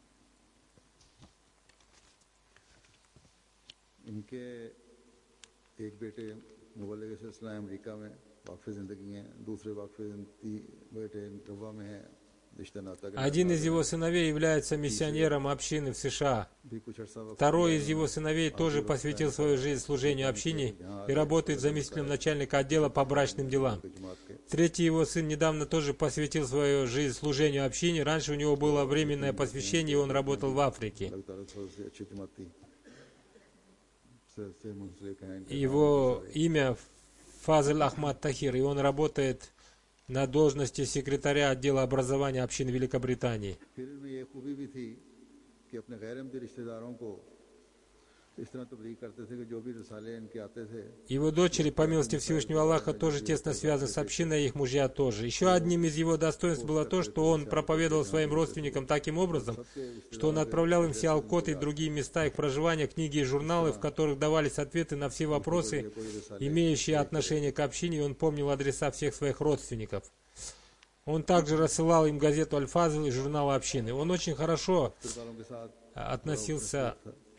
इनके एक बेटे मुबल्लिग सिलसिला अमेरिका में वाक़फ़ ज़िंदगी हैं, दूसरे वाक़फ़ ज़िंदगी बेटे रवा में हैं, रिश्ता नाता के Один из его сыновей является миссионером общины в США. भी कुछ अर्सा वक्त Второй из его сыновей тоже посвятил свою жизнь служению общине и работает заместителем начальника отдела по брачным делам. जमात के Третий его сын недавно тоже посвятил свою жизнь служению общине. Раньше у него было временное посвящение, и он работал в Африке. अल्लाह ताला से अच्छी जमाती से से मुंसलिक हैं इनके Его имя Фазл Ахмад Тахир, и он работает на должности секретаря отдела образования общин Великобритании. फिर इनमें ये खूबी भी थी कि अपने गैर अहमदी रिश्तेदारों को इस तरह तबलीग करते थे कि जो भी रिसाले इनके आते थे Его дочери, по милости Всевышнего Аллаха, тоже тесно связаны с общиной, и их мужья тоже. Еще одним из его достоинств было то, что он проповедовал своим родственникам таким образом, что он отправлял им в Сиалкот и другие места их проживания, книги и журналы, в которых давались ответы на все вопросы, имеющие отношение к общине, и он помнил адреса всех своих родственников. Он также рассылал им газету «Аль-Фазл» и журнал общины. Он очень хорошо रिश्तेदारों के साथ относился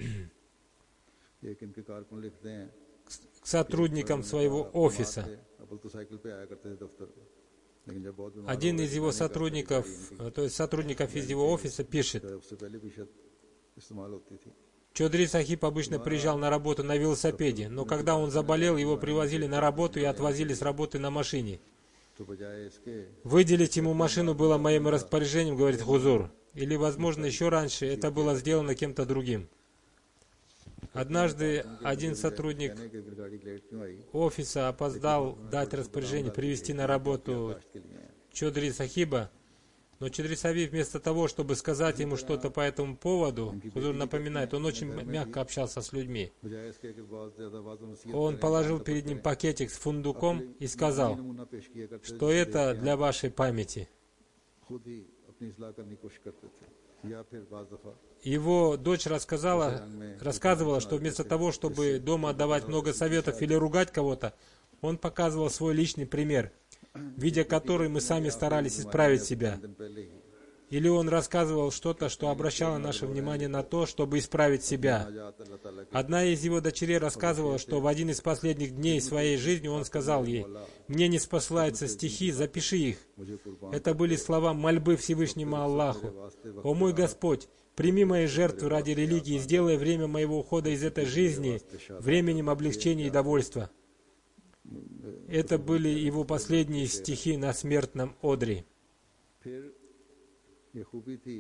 एक इनके कारकुन लिखते हैं к сотрудникам своего офиса. अबल तो साइकिल पे आया करते थे दफ्तर लेकिन जब बहुत बीमार Один из его сотрудников, то есть сотрудников из его офиса, пишет: उससे पहले भी शत इस्तेमाल होती थी Чодри Сахиб обычно приезжал на работу на велосипеде, но когда он заболел, его привозили на работу и отвозили с работы на машине. तो बजाय इसके Выделить ему машину было моим распоряжением, говорит Хузур. Или, возможно, еще раньше это было сделано кем-то другим. Однажды один сотрудник कहने के फिर गाड़ी लेट क्यों आई офиса опоздал дать распоряжение привести на работу के लिए Чодри Сахиба, но Чодри Сахиб вместо того, чтобы сказать ему что-то по этому поводу, Хузур напоминает, он очень мягко общался с людьми. बजाय इसके कि बहुत ज्यादा बात नसीहत Он положил перед ним пакетик с фундуком и сказал, नमूना पेश किया करते что это для вашей памяти. खुद ही अपनी इस्लाह करने की कोशिश करते थे या फिर बाज दफा Его дочь рассказала, рассказывала, что вместо того, чтобы дома отдавать много советов или ругать кого-то, он показывал свой личный пример, видя который мы сами старались исправить себя. दिन पहले ही Или он рассказывал что-то, что обращало наше внимание на то, чтобы исправить себя. आजाद अल्लाह ताला के Одна из его дочерей рассказывала, что в один из последних дней своей жизни он сказал ей: «Мне не спосылаются стихи, запиши их». मुझे कुर्बान Это были слова мольбы Всевышнему Аллаху. «О мой Господь, прими мои жертвы ради религии и сделай время моего ухода из этой жизни временем облегчения и довольства». Это были его последние стихи на смертном одре. फिर ये खूबी थी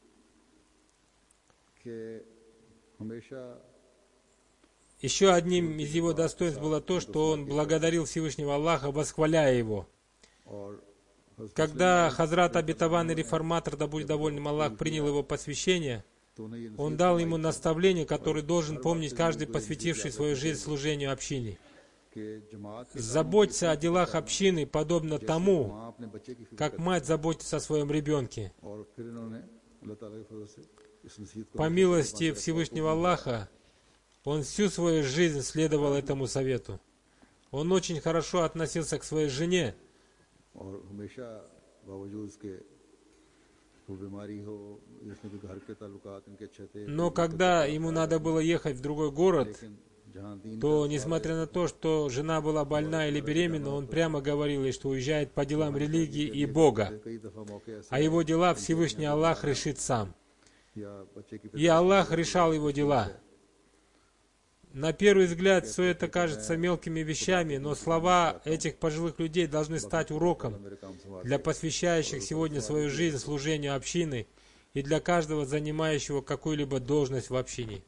कि हमेशा Еще одним из его достоинств было то, что он благодарил Всевышнего Аллаха, восхваляя его. और Когда Хазрат обетованный реформатор, да будет доволен Аллах, принял его посвящение, तो उन्हें ये он дал ему наставление, которое должен помнить каждый, посвятивший свою жизнь служению общине. कि जमात के Заботься о делах общины, подобно тому, माँ अपने बच्चे की फिक्र как мать заботится о своем ребенке. और फिर इन्होंने अल्लाह ताला के फजल से इस नसीहत को По милости Всевышнего Аллаха, он всю свою жизнь следовал этому совету. Он очень хорошо относился к своей жене, और हमेशा बावजूद इसके वो बीमारी हो इसमें भी घर के ताल्लुकात इनके अच्छे थे но когда ему надо было ехать в другой город, लेकिन जहाँ दीन то, несмотря на то, что жена была больна или беременна, он прямо говорил ей, что уезжает по делам религии и Бога, कई दफा मौके ऐसे а его дела Всевышний Аллах решит сам. या बच्चे की И Аллах решал его дела. На первый взгляд все это кажется мелкими вещами, но слова этих пожилых людей должны стать уроком मेरे काम संभाल для посвящающих сегодня свою жизнь служению общины и для каждого, занимающего какую-либо должность в общине.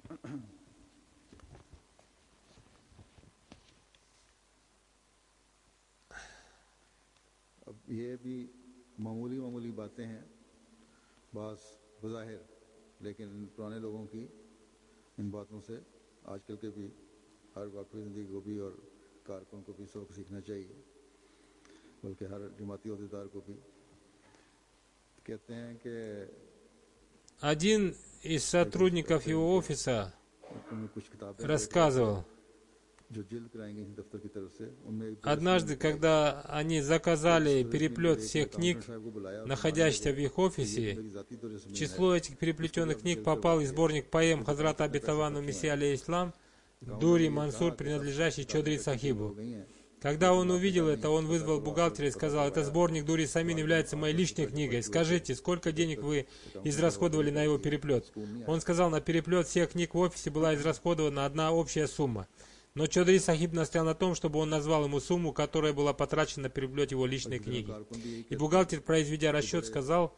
अब ये भी मामूली मामूली बातें हैं बस बज़ाहिर लेकिन इन पुराने लोगों की इन बातों से आजकल के भी हर वाकई ज़िंदगी को भी और कारकुन को भी सबक सीखना चाहिए बल्कि हर जमाती अहदेदार को भी कहते हैं कि Один из сотрудников его офиса उनमें कुछ किताबें рассказывал, जो जिल्द कराएंगे इस दफ्तर की तरफ से उनमें एक однажды, когда они заказали переплет всех книг, साहब को बुलाया находящихся в их офисе, मेरी जाती तौर से в число этих переплетенных книг попал и сборник поэм Хазрата Обетованного Мессии алейхиссалам Дури Мансур, принадлежащий Чодри Сахибу. गई हैं Когда он увидел это, он вызвал бухгалтера и сказал: «Это сборник Дури Самин является моей личной книгой. Скажите, сколько денег вы израсходовали на его переплет?» Он сказал: «На переплет всех книг в офисе была израсходована одна общая сумма». Но Чодри Сахиб настоял на том, чтобы он назвал ему сумму, которая была потрачена на переплет его личной книги. И бухгалтер, произведя расчет, сказал,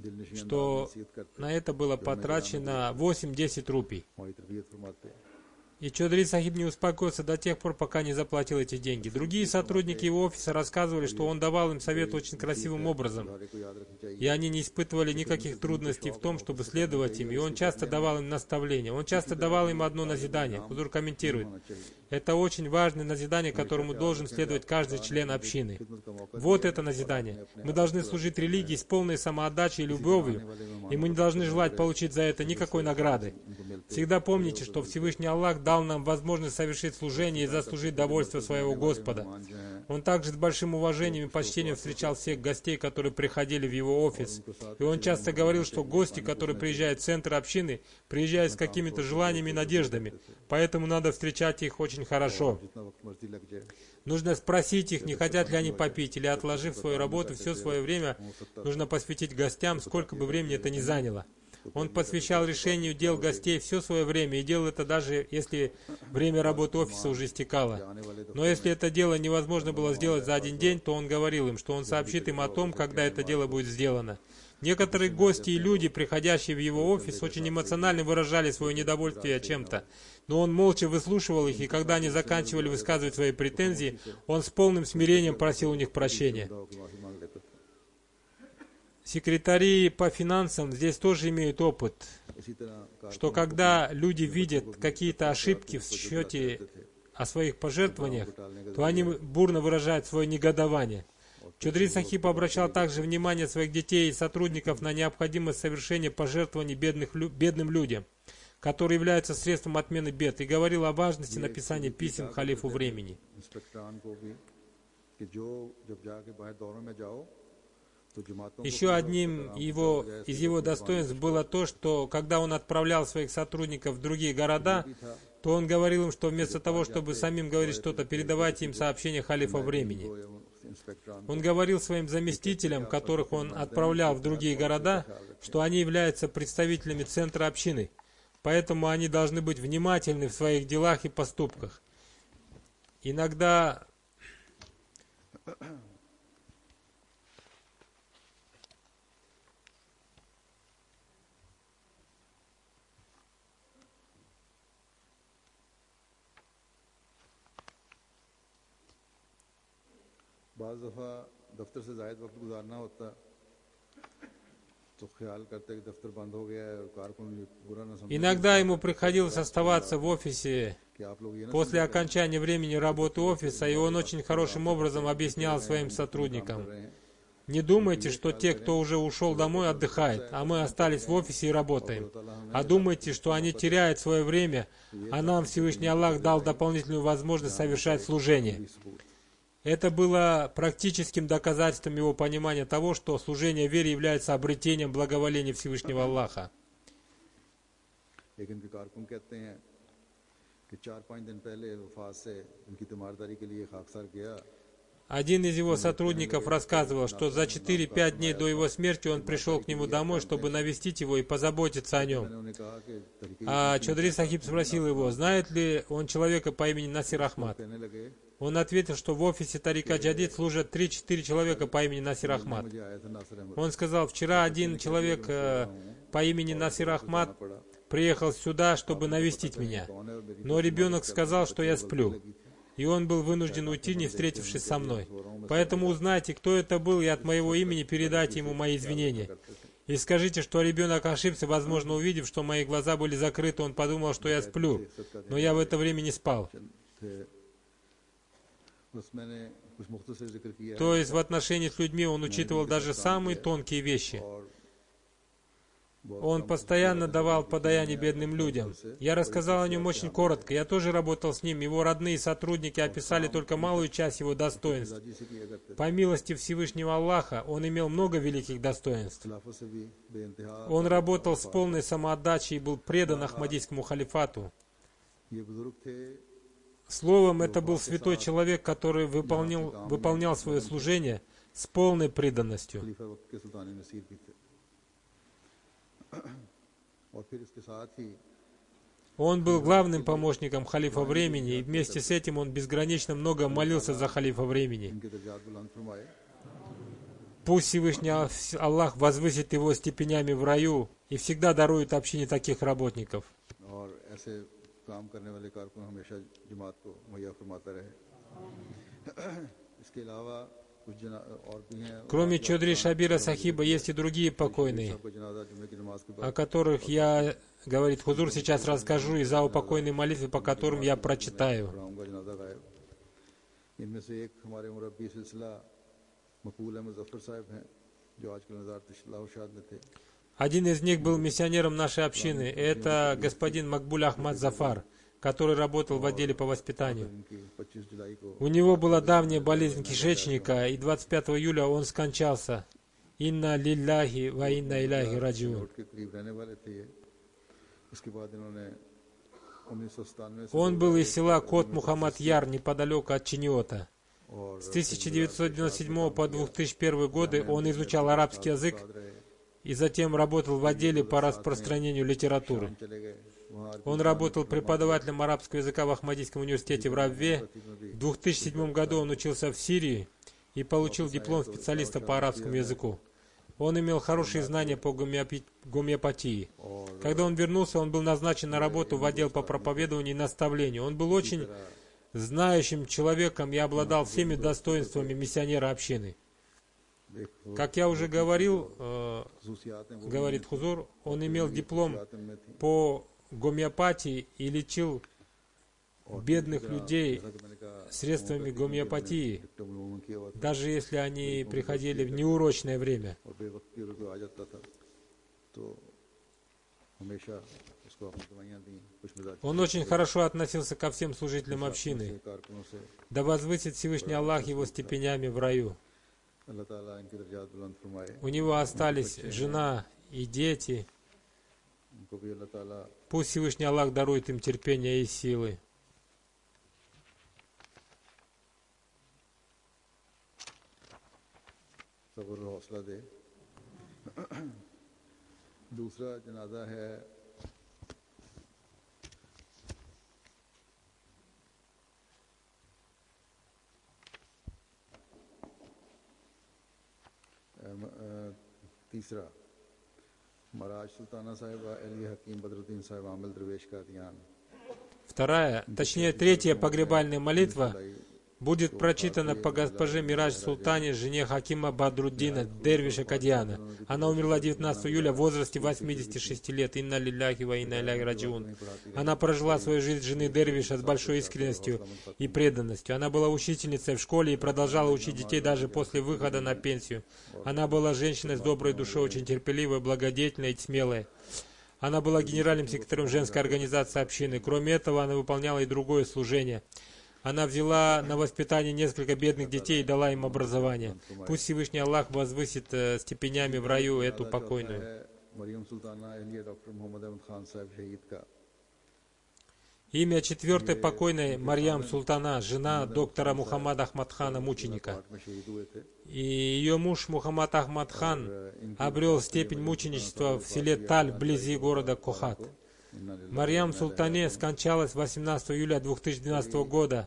что на это было потрачено восемь-десять рупий. हमारी तरबियत फरमाते हैं И Чодри Сахиб не успокоился до тех пор, пока не заплатил эти деньги. Другие сотрудники его офиса рассказывали, что он давал им совет очень красивым образом, и они не испытывали никаких трудностей в том, чтобы следовать им, и он часто давал им наставления. Он часто давал им одно назидание. Хузур комментирует: это очень важное назидание, которому должен следовать каждый член общины. Вот это назидание. Мы должны служить религии с полной самоотдачей и любовью, и мы не должны желать получить за это никакой награды. Всегда помните, что Всевышний Аллах дал нам возможность совершить служение и заслужить довольство своего Господа. Он также с большим уважением и почтением встречал всех гостей, которые приходили в его офис. И он часто говорил, что гости, которые приезжают в центр общины, приезжают с какими-то желаниями и надеждами, поэтому надо встречать их очень хорошо. Нужно спросить их, не хотят ли они попить, или, отложив свою работу, все свое время нужно посвятить гостям, сколько бы времени это ни заняло. Он посвящал решению дел гостей все свое время и делал это даже если время работы офиса уже истекало. Но если это дело невозможно было сделать за один день, то он говорил им, что он сообщит им о том, когда это дело будет сделано. Некоторые гости и люди, приходящие в его офис, очень эмоционально выражали свое недовольствие чем-то. Но он молча выслушивал их, и когда они заканчивали высказывать свои претензии, он с полным смирением просил у них прощения. Секретари по финансам здесь тоже имеют опыт, что когда люди видят какие-то ошибки в счете о своих пожертвованиях, то они бурно выражают свое негодование. Чодри Сахиб обращал также внимание своих детей и сотрудников на необходимость совершения пожертвований бедных, бедным людям, которые являются средством отмены бед, и говорил о важности написания писем халифу времени. Еще одним его, из его достоинств было то, что когда он отправлял своих сотрудников в другие города, то он говорил им, что вместо того, чтобы самим говорить что-то, передавайте им сообщение халифа времени. Он говорил своим заместителям, которых он отправлял в другие города, что они являются представителями центра общины, поэтому они должны быть внимательны в своих делах и поступках. Иногда बाज़ दफ़ा दफ्तर से ज़ायद वक्त गुजारना होता तो ख्याल करते कि दफ्तर बंद हो गया है और कारकुन बुरा ना समझे। иногда ему приходилось оставаться в офисе после окончания времени работы офиса, и он очень хорошим образом объяснял своим сотрудникам: не думайте, что те, кто уже ушел домой, отдыхают, а мы остались в офисе и работаем. А думайте, что они теряют свое время, а нам Всевышний Аллах дал дополнительную возможность совершать служение. Это было практическим доказательством его понимания того, что служение вере является обретением благоволения Всевышнего Аллаха. Один из его сотрудников рассказывал, что за четыре-пять дней до его смерти он пришел к нему домой, чтобы навестить его и позаботиться о нем. А Чодри Сахиб спросил его, знает ли он человека по имени Насир Ахмад. Он ответил, что в офисе Тарика Джадид служат три-четыре человека по имени Насир Ахмад. Он сказал, вчера один человек э, по имени Насир Ахмад приехал сюда, чтобы навестить меня. Но ребенок сказал, что я сплю. И он был вынужден уйти, не встретившись со мной. Поэтому узнайте, кто это был, и от моего имени передайте ему мои извинения. И скажите, что ребенок ошибся, возможно, увидев, что мои глаза были закрыты, он подумал, что я сплю. Но я в это время не спал. То есть в отношении с людьми он учитывал даже самые тонкие вещи. Он постоянно давал подаяние бедным людям. Я рассказал о нем очень коротко. Я тоже работал с ним. Его родные сотрудники описали только малую часть его достоинств. По милости Всевышнего Аллаха, он имел много великих достоинств. Он работал с полной самоотдачей и был предан Ахмадийскому халифату. Словом, это был святой человек, который выполнил, выполнял свое служение с полной преданностью. Он был главным помощником халифа времени, и вместе с этим он безгранично много молился за халифа времени. Пусть Всевышний Аллах возвысит его степенями в раю и всегда дарует общине таких работников. काम करने वाले कारकुन हमेशा जमात को मुहैया फरमाता रहे। इसके अलावा कुछ जना और भी हैं। Кроме Чодри Шабира Сахиба есть и другие покойные, о которых я, говорит Хузур, сейчас расскажу и за упокойные молитвы, по которым я прочитаю. इनमें से एक हमारे मुरब्बी सिलसिला मकबूल अहमद जफर साहब हैं, जो आजकल नज़ारत लाहौशाद में थे। Один из них был миссионером нашей общины. Это господин Макбуль Ахмад Зафар, который работал в отделе по воспитанию. У него была давняя болезнь кишечника, и двадцать пятого июля он скончался. Инна лилляхи ва инна иляхи раджиун. Он был из села Кот Мухаммад Яр, неподалеку от Чиниота. С тысяча девятьсот девяносто седьмого по две тысячи первый годы он изучал арабский язык и затем работал в отделе по распространению литературы. Он работал преподавателем арабского языка в Ахмадийском университете в Рабве. В две тысячи седьмом году он учился в Сирии и получил диплом специалиста по арабскому языку. Он имел хорошие знания по гомеопатии. Когда он вернулся, он был назначен на работу в отдел по проповедованию и наставлению. Он был очень знающим человеком и обладал всеми достоинствами миссионера общины. Как я уже говорил, э, говорит Хузур, он имел диплом по гомеопатии и лечил бедных людей средствами гомеопатии, даже если они приходили в неурочное время. Он очень хорошо относился ко всем служителям общины. Да возвысит Всевышний Аллах его степенями в раю. У него остались жена и дети. Пусть Всевышний Аллах дарует им терпение и силы. दूसरा जनाजा है तीसरा मराज सुल्ताना साहिबा अली हकीम बदरुद्दीन साहिब आमिल दरवेश का ध्यान. Вторая, точнее третья погребальная молитва будет прочитана по госпоже Мирадж Султане, жене Хакима Бадруддина, Дервиша Кадьяна. Она умерла девятнадцатого июля в возрасте восьмидесяти шести лет. Инна лилляхи ва инна иляхи раджиун. Она прожила свою жизнь жены Дервиша с большой искренностью и преданностью. Она была учительницей в школе и продолжала учить детей даже после выхода на пенсию. Она была женщиной с доброй душой, очень терпеливой, благодетельной и смелой. Она была генеральным секретарем женской организации общины. Кроме этого, она выполняла и другое служение. Она взяла на воспитание несколько бедных детей и дала им образование. Пусть Всевышний Аллах возвысит э, степенями в раю эту покойную. Имя четвертой покойной Марьям Султана, жена доктора Мухаммада Ахмадхана, мученика. И ее муж Мухаммад Ахмадхан обрел степень мученичества в селе Таль, вблизи города Кохат. Марьям Султане скончалась восемнадцатого июля две тысячи двенадцатого года.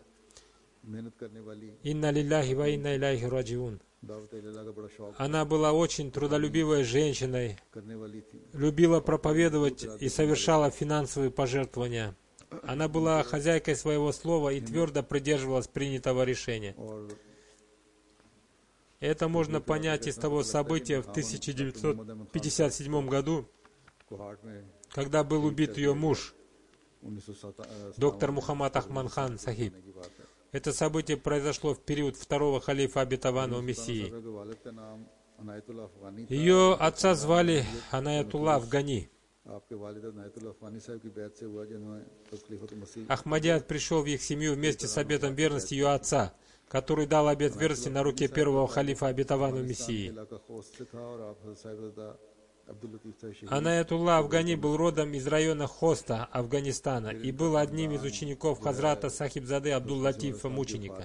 Инна лилляхи ва инна иляхи раджиун. Она была очень трудолюбивой женщиной, любила проповедовать и совершала финансовые пожертвования. Она была хозяйкой своего слова и твердо придерживалась принятого решения. Это можно понять из того события в тысяча девятьсот пятьдесят седьмом году, когда был убит ее муж, доктор Мухаммад Ахмадхан Сахиб. Это событие произошло в период второго халифа обетованного Мессии. Ее отца звали Анаятулла Афгани. Ахмадият пришел в их семью вместе с обетом верности ее отца, который дал обет верности на руке первого халифа обетованного Мессии. Анаятулла Афгани был родом из района Хоста, Афганистана, и был одним из учеников Хазрата Сахибзады Абдул-Латифа, мученика.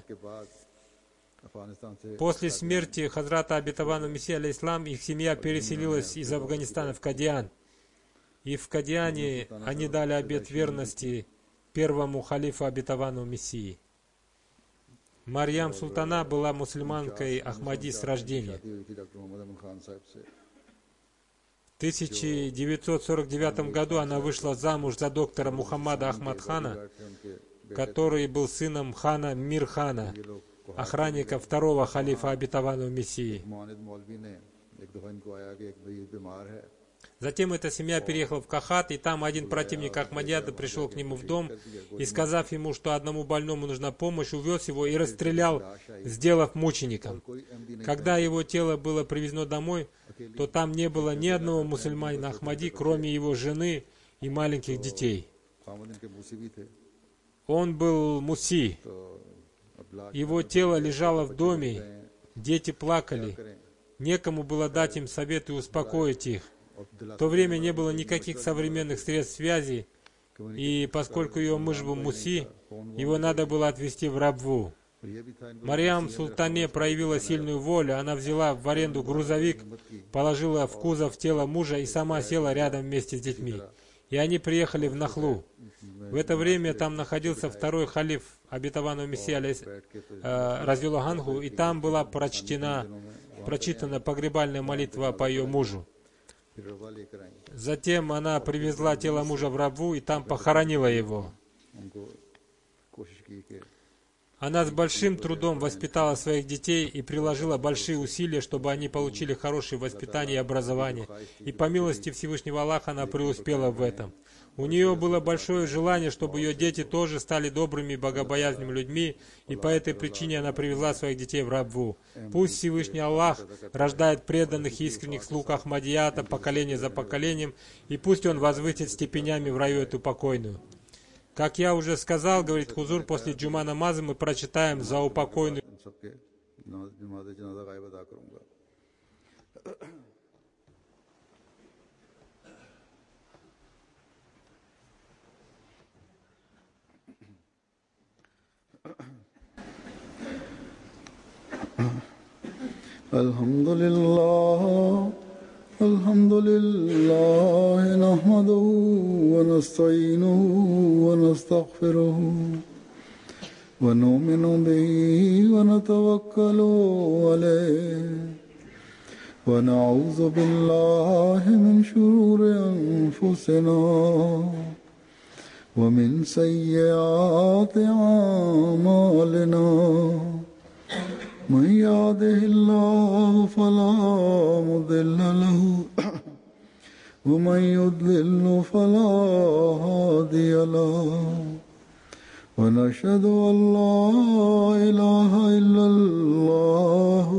После смерти Хазрата обетованного Мессии алейхиссалам их семья переселилась из Афганистана в Кадиан. И в Кадиане они дали обет верности первому халифу обетованного Мессии. Марьям Султана была мусульманкой Ахмади с рождения. В тысяча девятьсот сорок девятом году она вышла замуж за доктора Мухаммада Ахмад-хана, который был сыном хана Мир-хана, охранника второго халифа обетованного Мессии. Затем эта семья переехала в Кахат, и там один противник Ахмадияда пришел к нему в дом и, сказав ему, что одному больному нужна помощь, увез его и расстрелял, сделав мучеником. Когда его тело было привезено домой, то там не было ни одного мусульманина Ахмади, кроме его жены и маленьких детей. Он был муси. Его тело лежало в доме, дети плакали. Некому было дать им совет и успокоить их. В то время не было никаких современных средств связи, и поскольку ее муж был муси, его надо было отвезти в Рабву. Мариам Султане проявила сильную волю, она взяла в аренду грузовик, положила в кузов тело мужа и сама села рядом вместе с детьми. И они приехали в Нахлу. В это время там находился второй халиф обетованного Мессии, э, Разиаллаху анху, и там была прочтена, прочитана погребальная молитва по ее мужу. Затем она привезла тело мужа в Рабву и там похоронила его. Она с большим трудом воспитала своих детей и приложила большие усилия, чтобы они получили хорошее воспитание и образование. И по милости Всевышнего Аллаха она преуспела в этом. У нее было большое желание, чтобы ее дети тоже стали добрыми и богобоязненными людьми, и по этой причине она привезла своих детей в Рабву. Пусть Всевышний Аллах рождает преданных и искренних слуг Ахмадията поколение за поколением, и пусть Он возвысит степенями в раю эту покойную. Как я уже сказал, говорит Хузур, после джума намаза мы прочитаем за упокойную. Alhamdulillah. الحمد لله نحمده ونستعينه ونستغفره ونؤمن به ونتوكل عليه ونعوذ بالله من شرور أنفسنا ومن سيئات أعمالنا من يهده الله فلا مضل له ومن يضلل فلا هادي له ونشهد أن لا إله إلا الله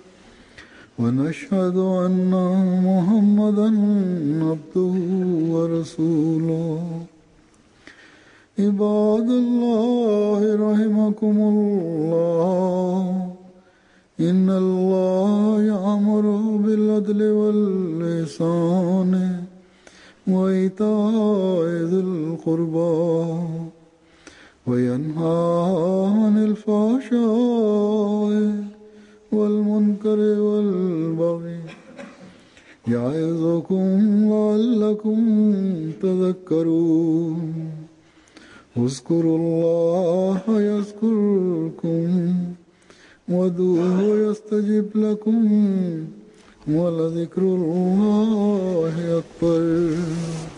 ونشهد أن محمدا عبده ورسوله عباد الله رحمكم الله إن الله يأمر بالعدل والإحسان وإيتاء ذي القربى وينهى عن الفحشاء والمنكر والبغي يعظكم لعلكم تذكرون اذكروا الله يذكركم وادعوه يستجب لكم ولذكر الله أكبر.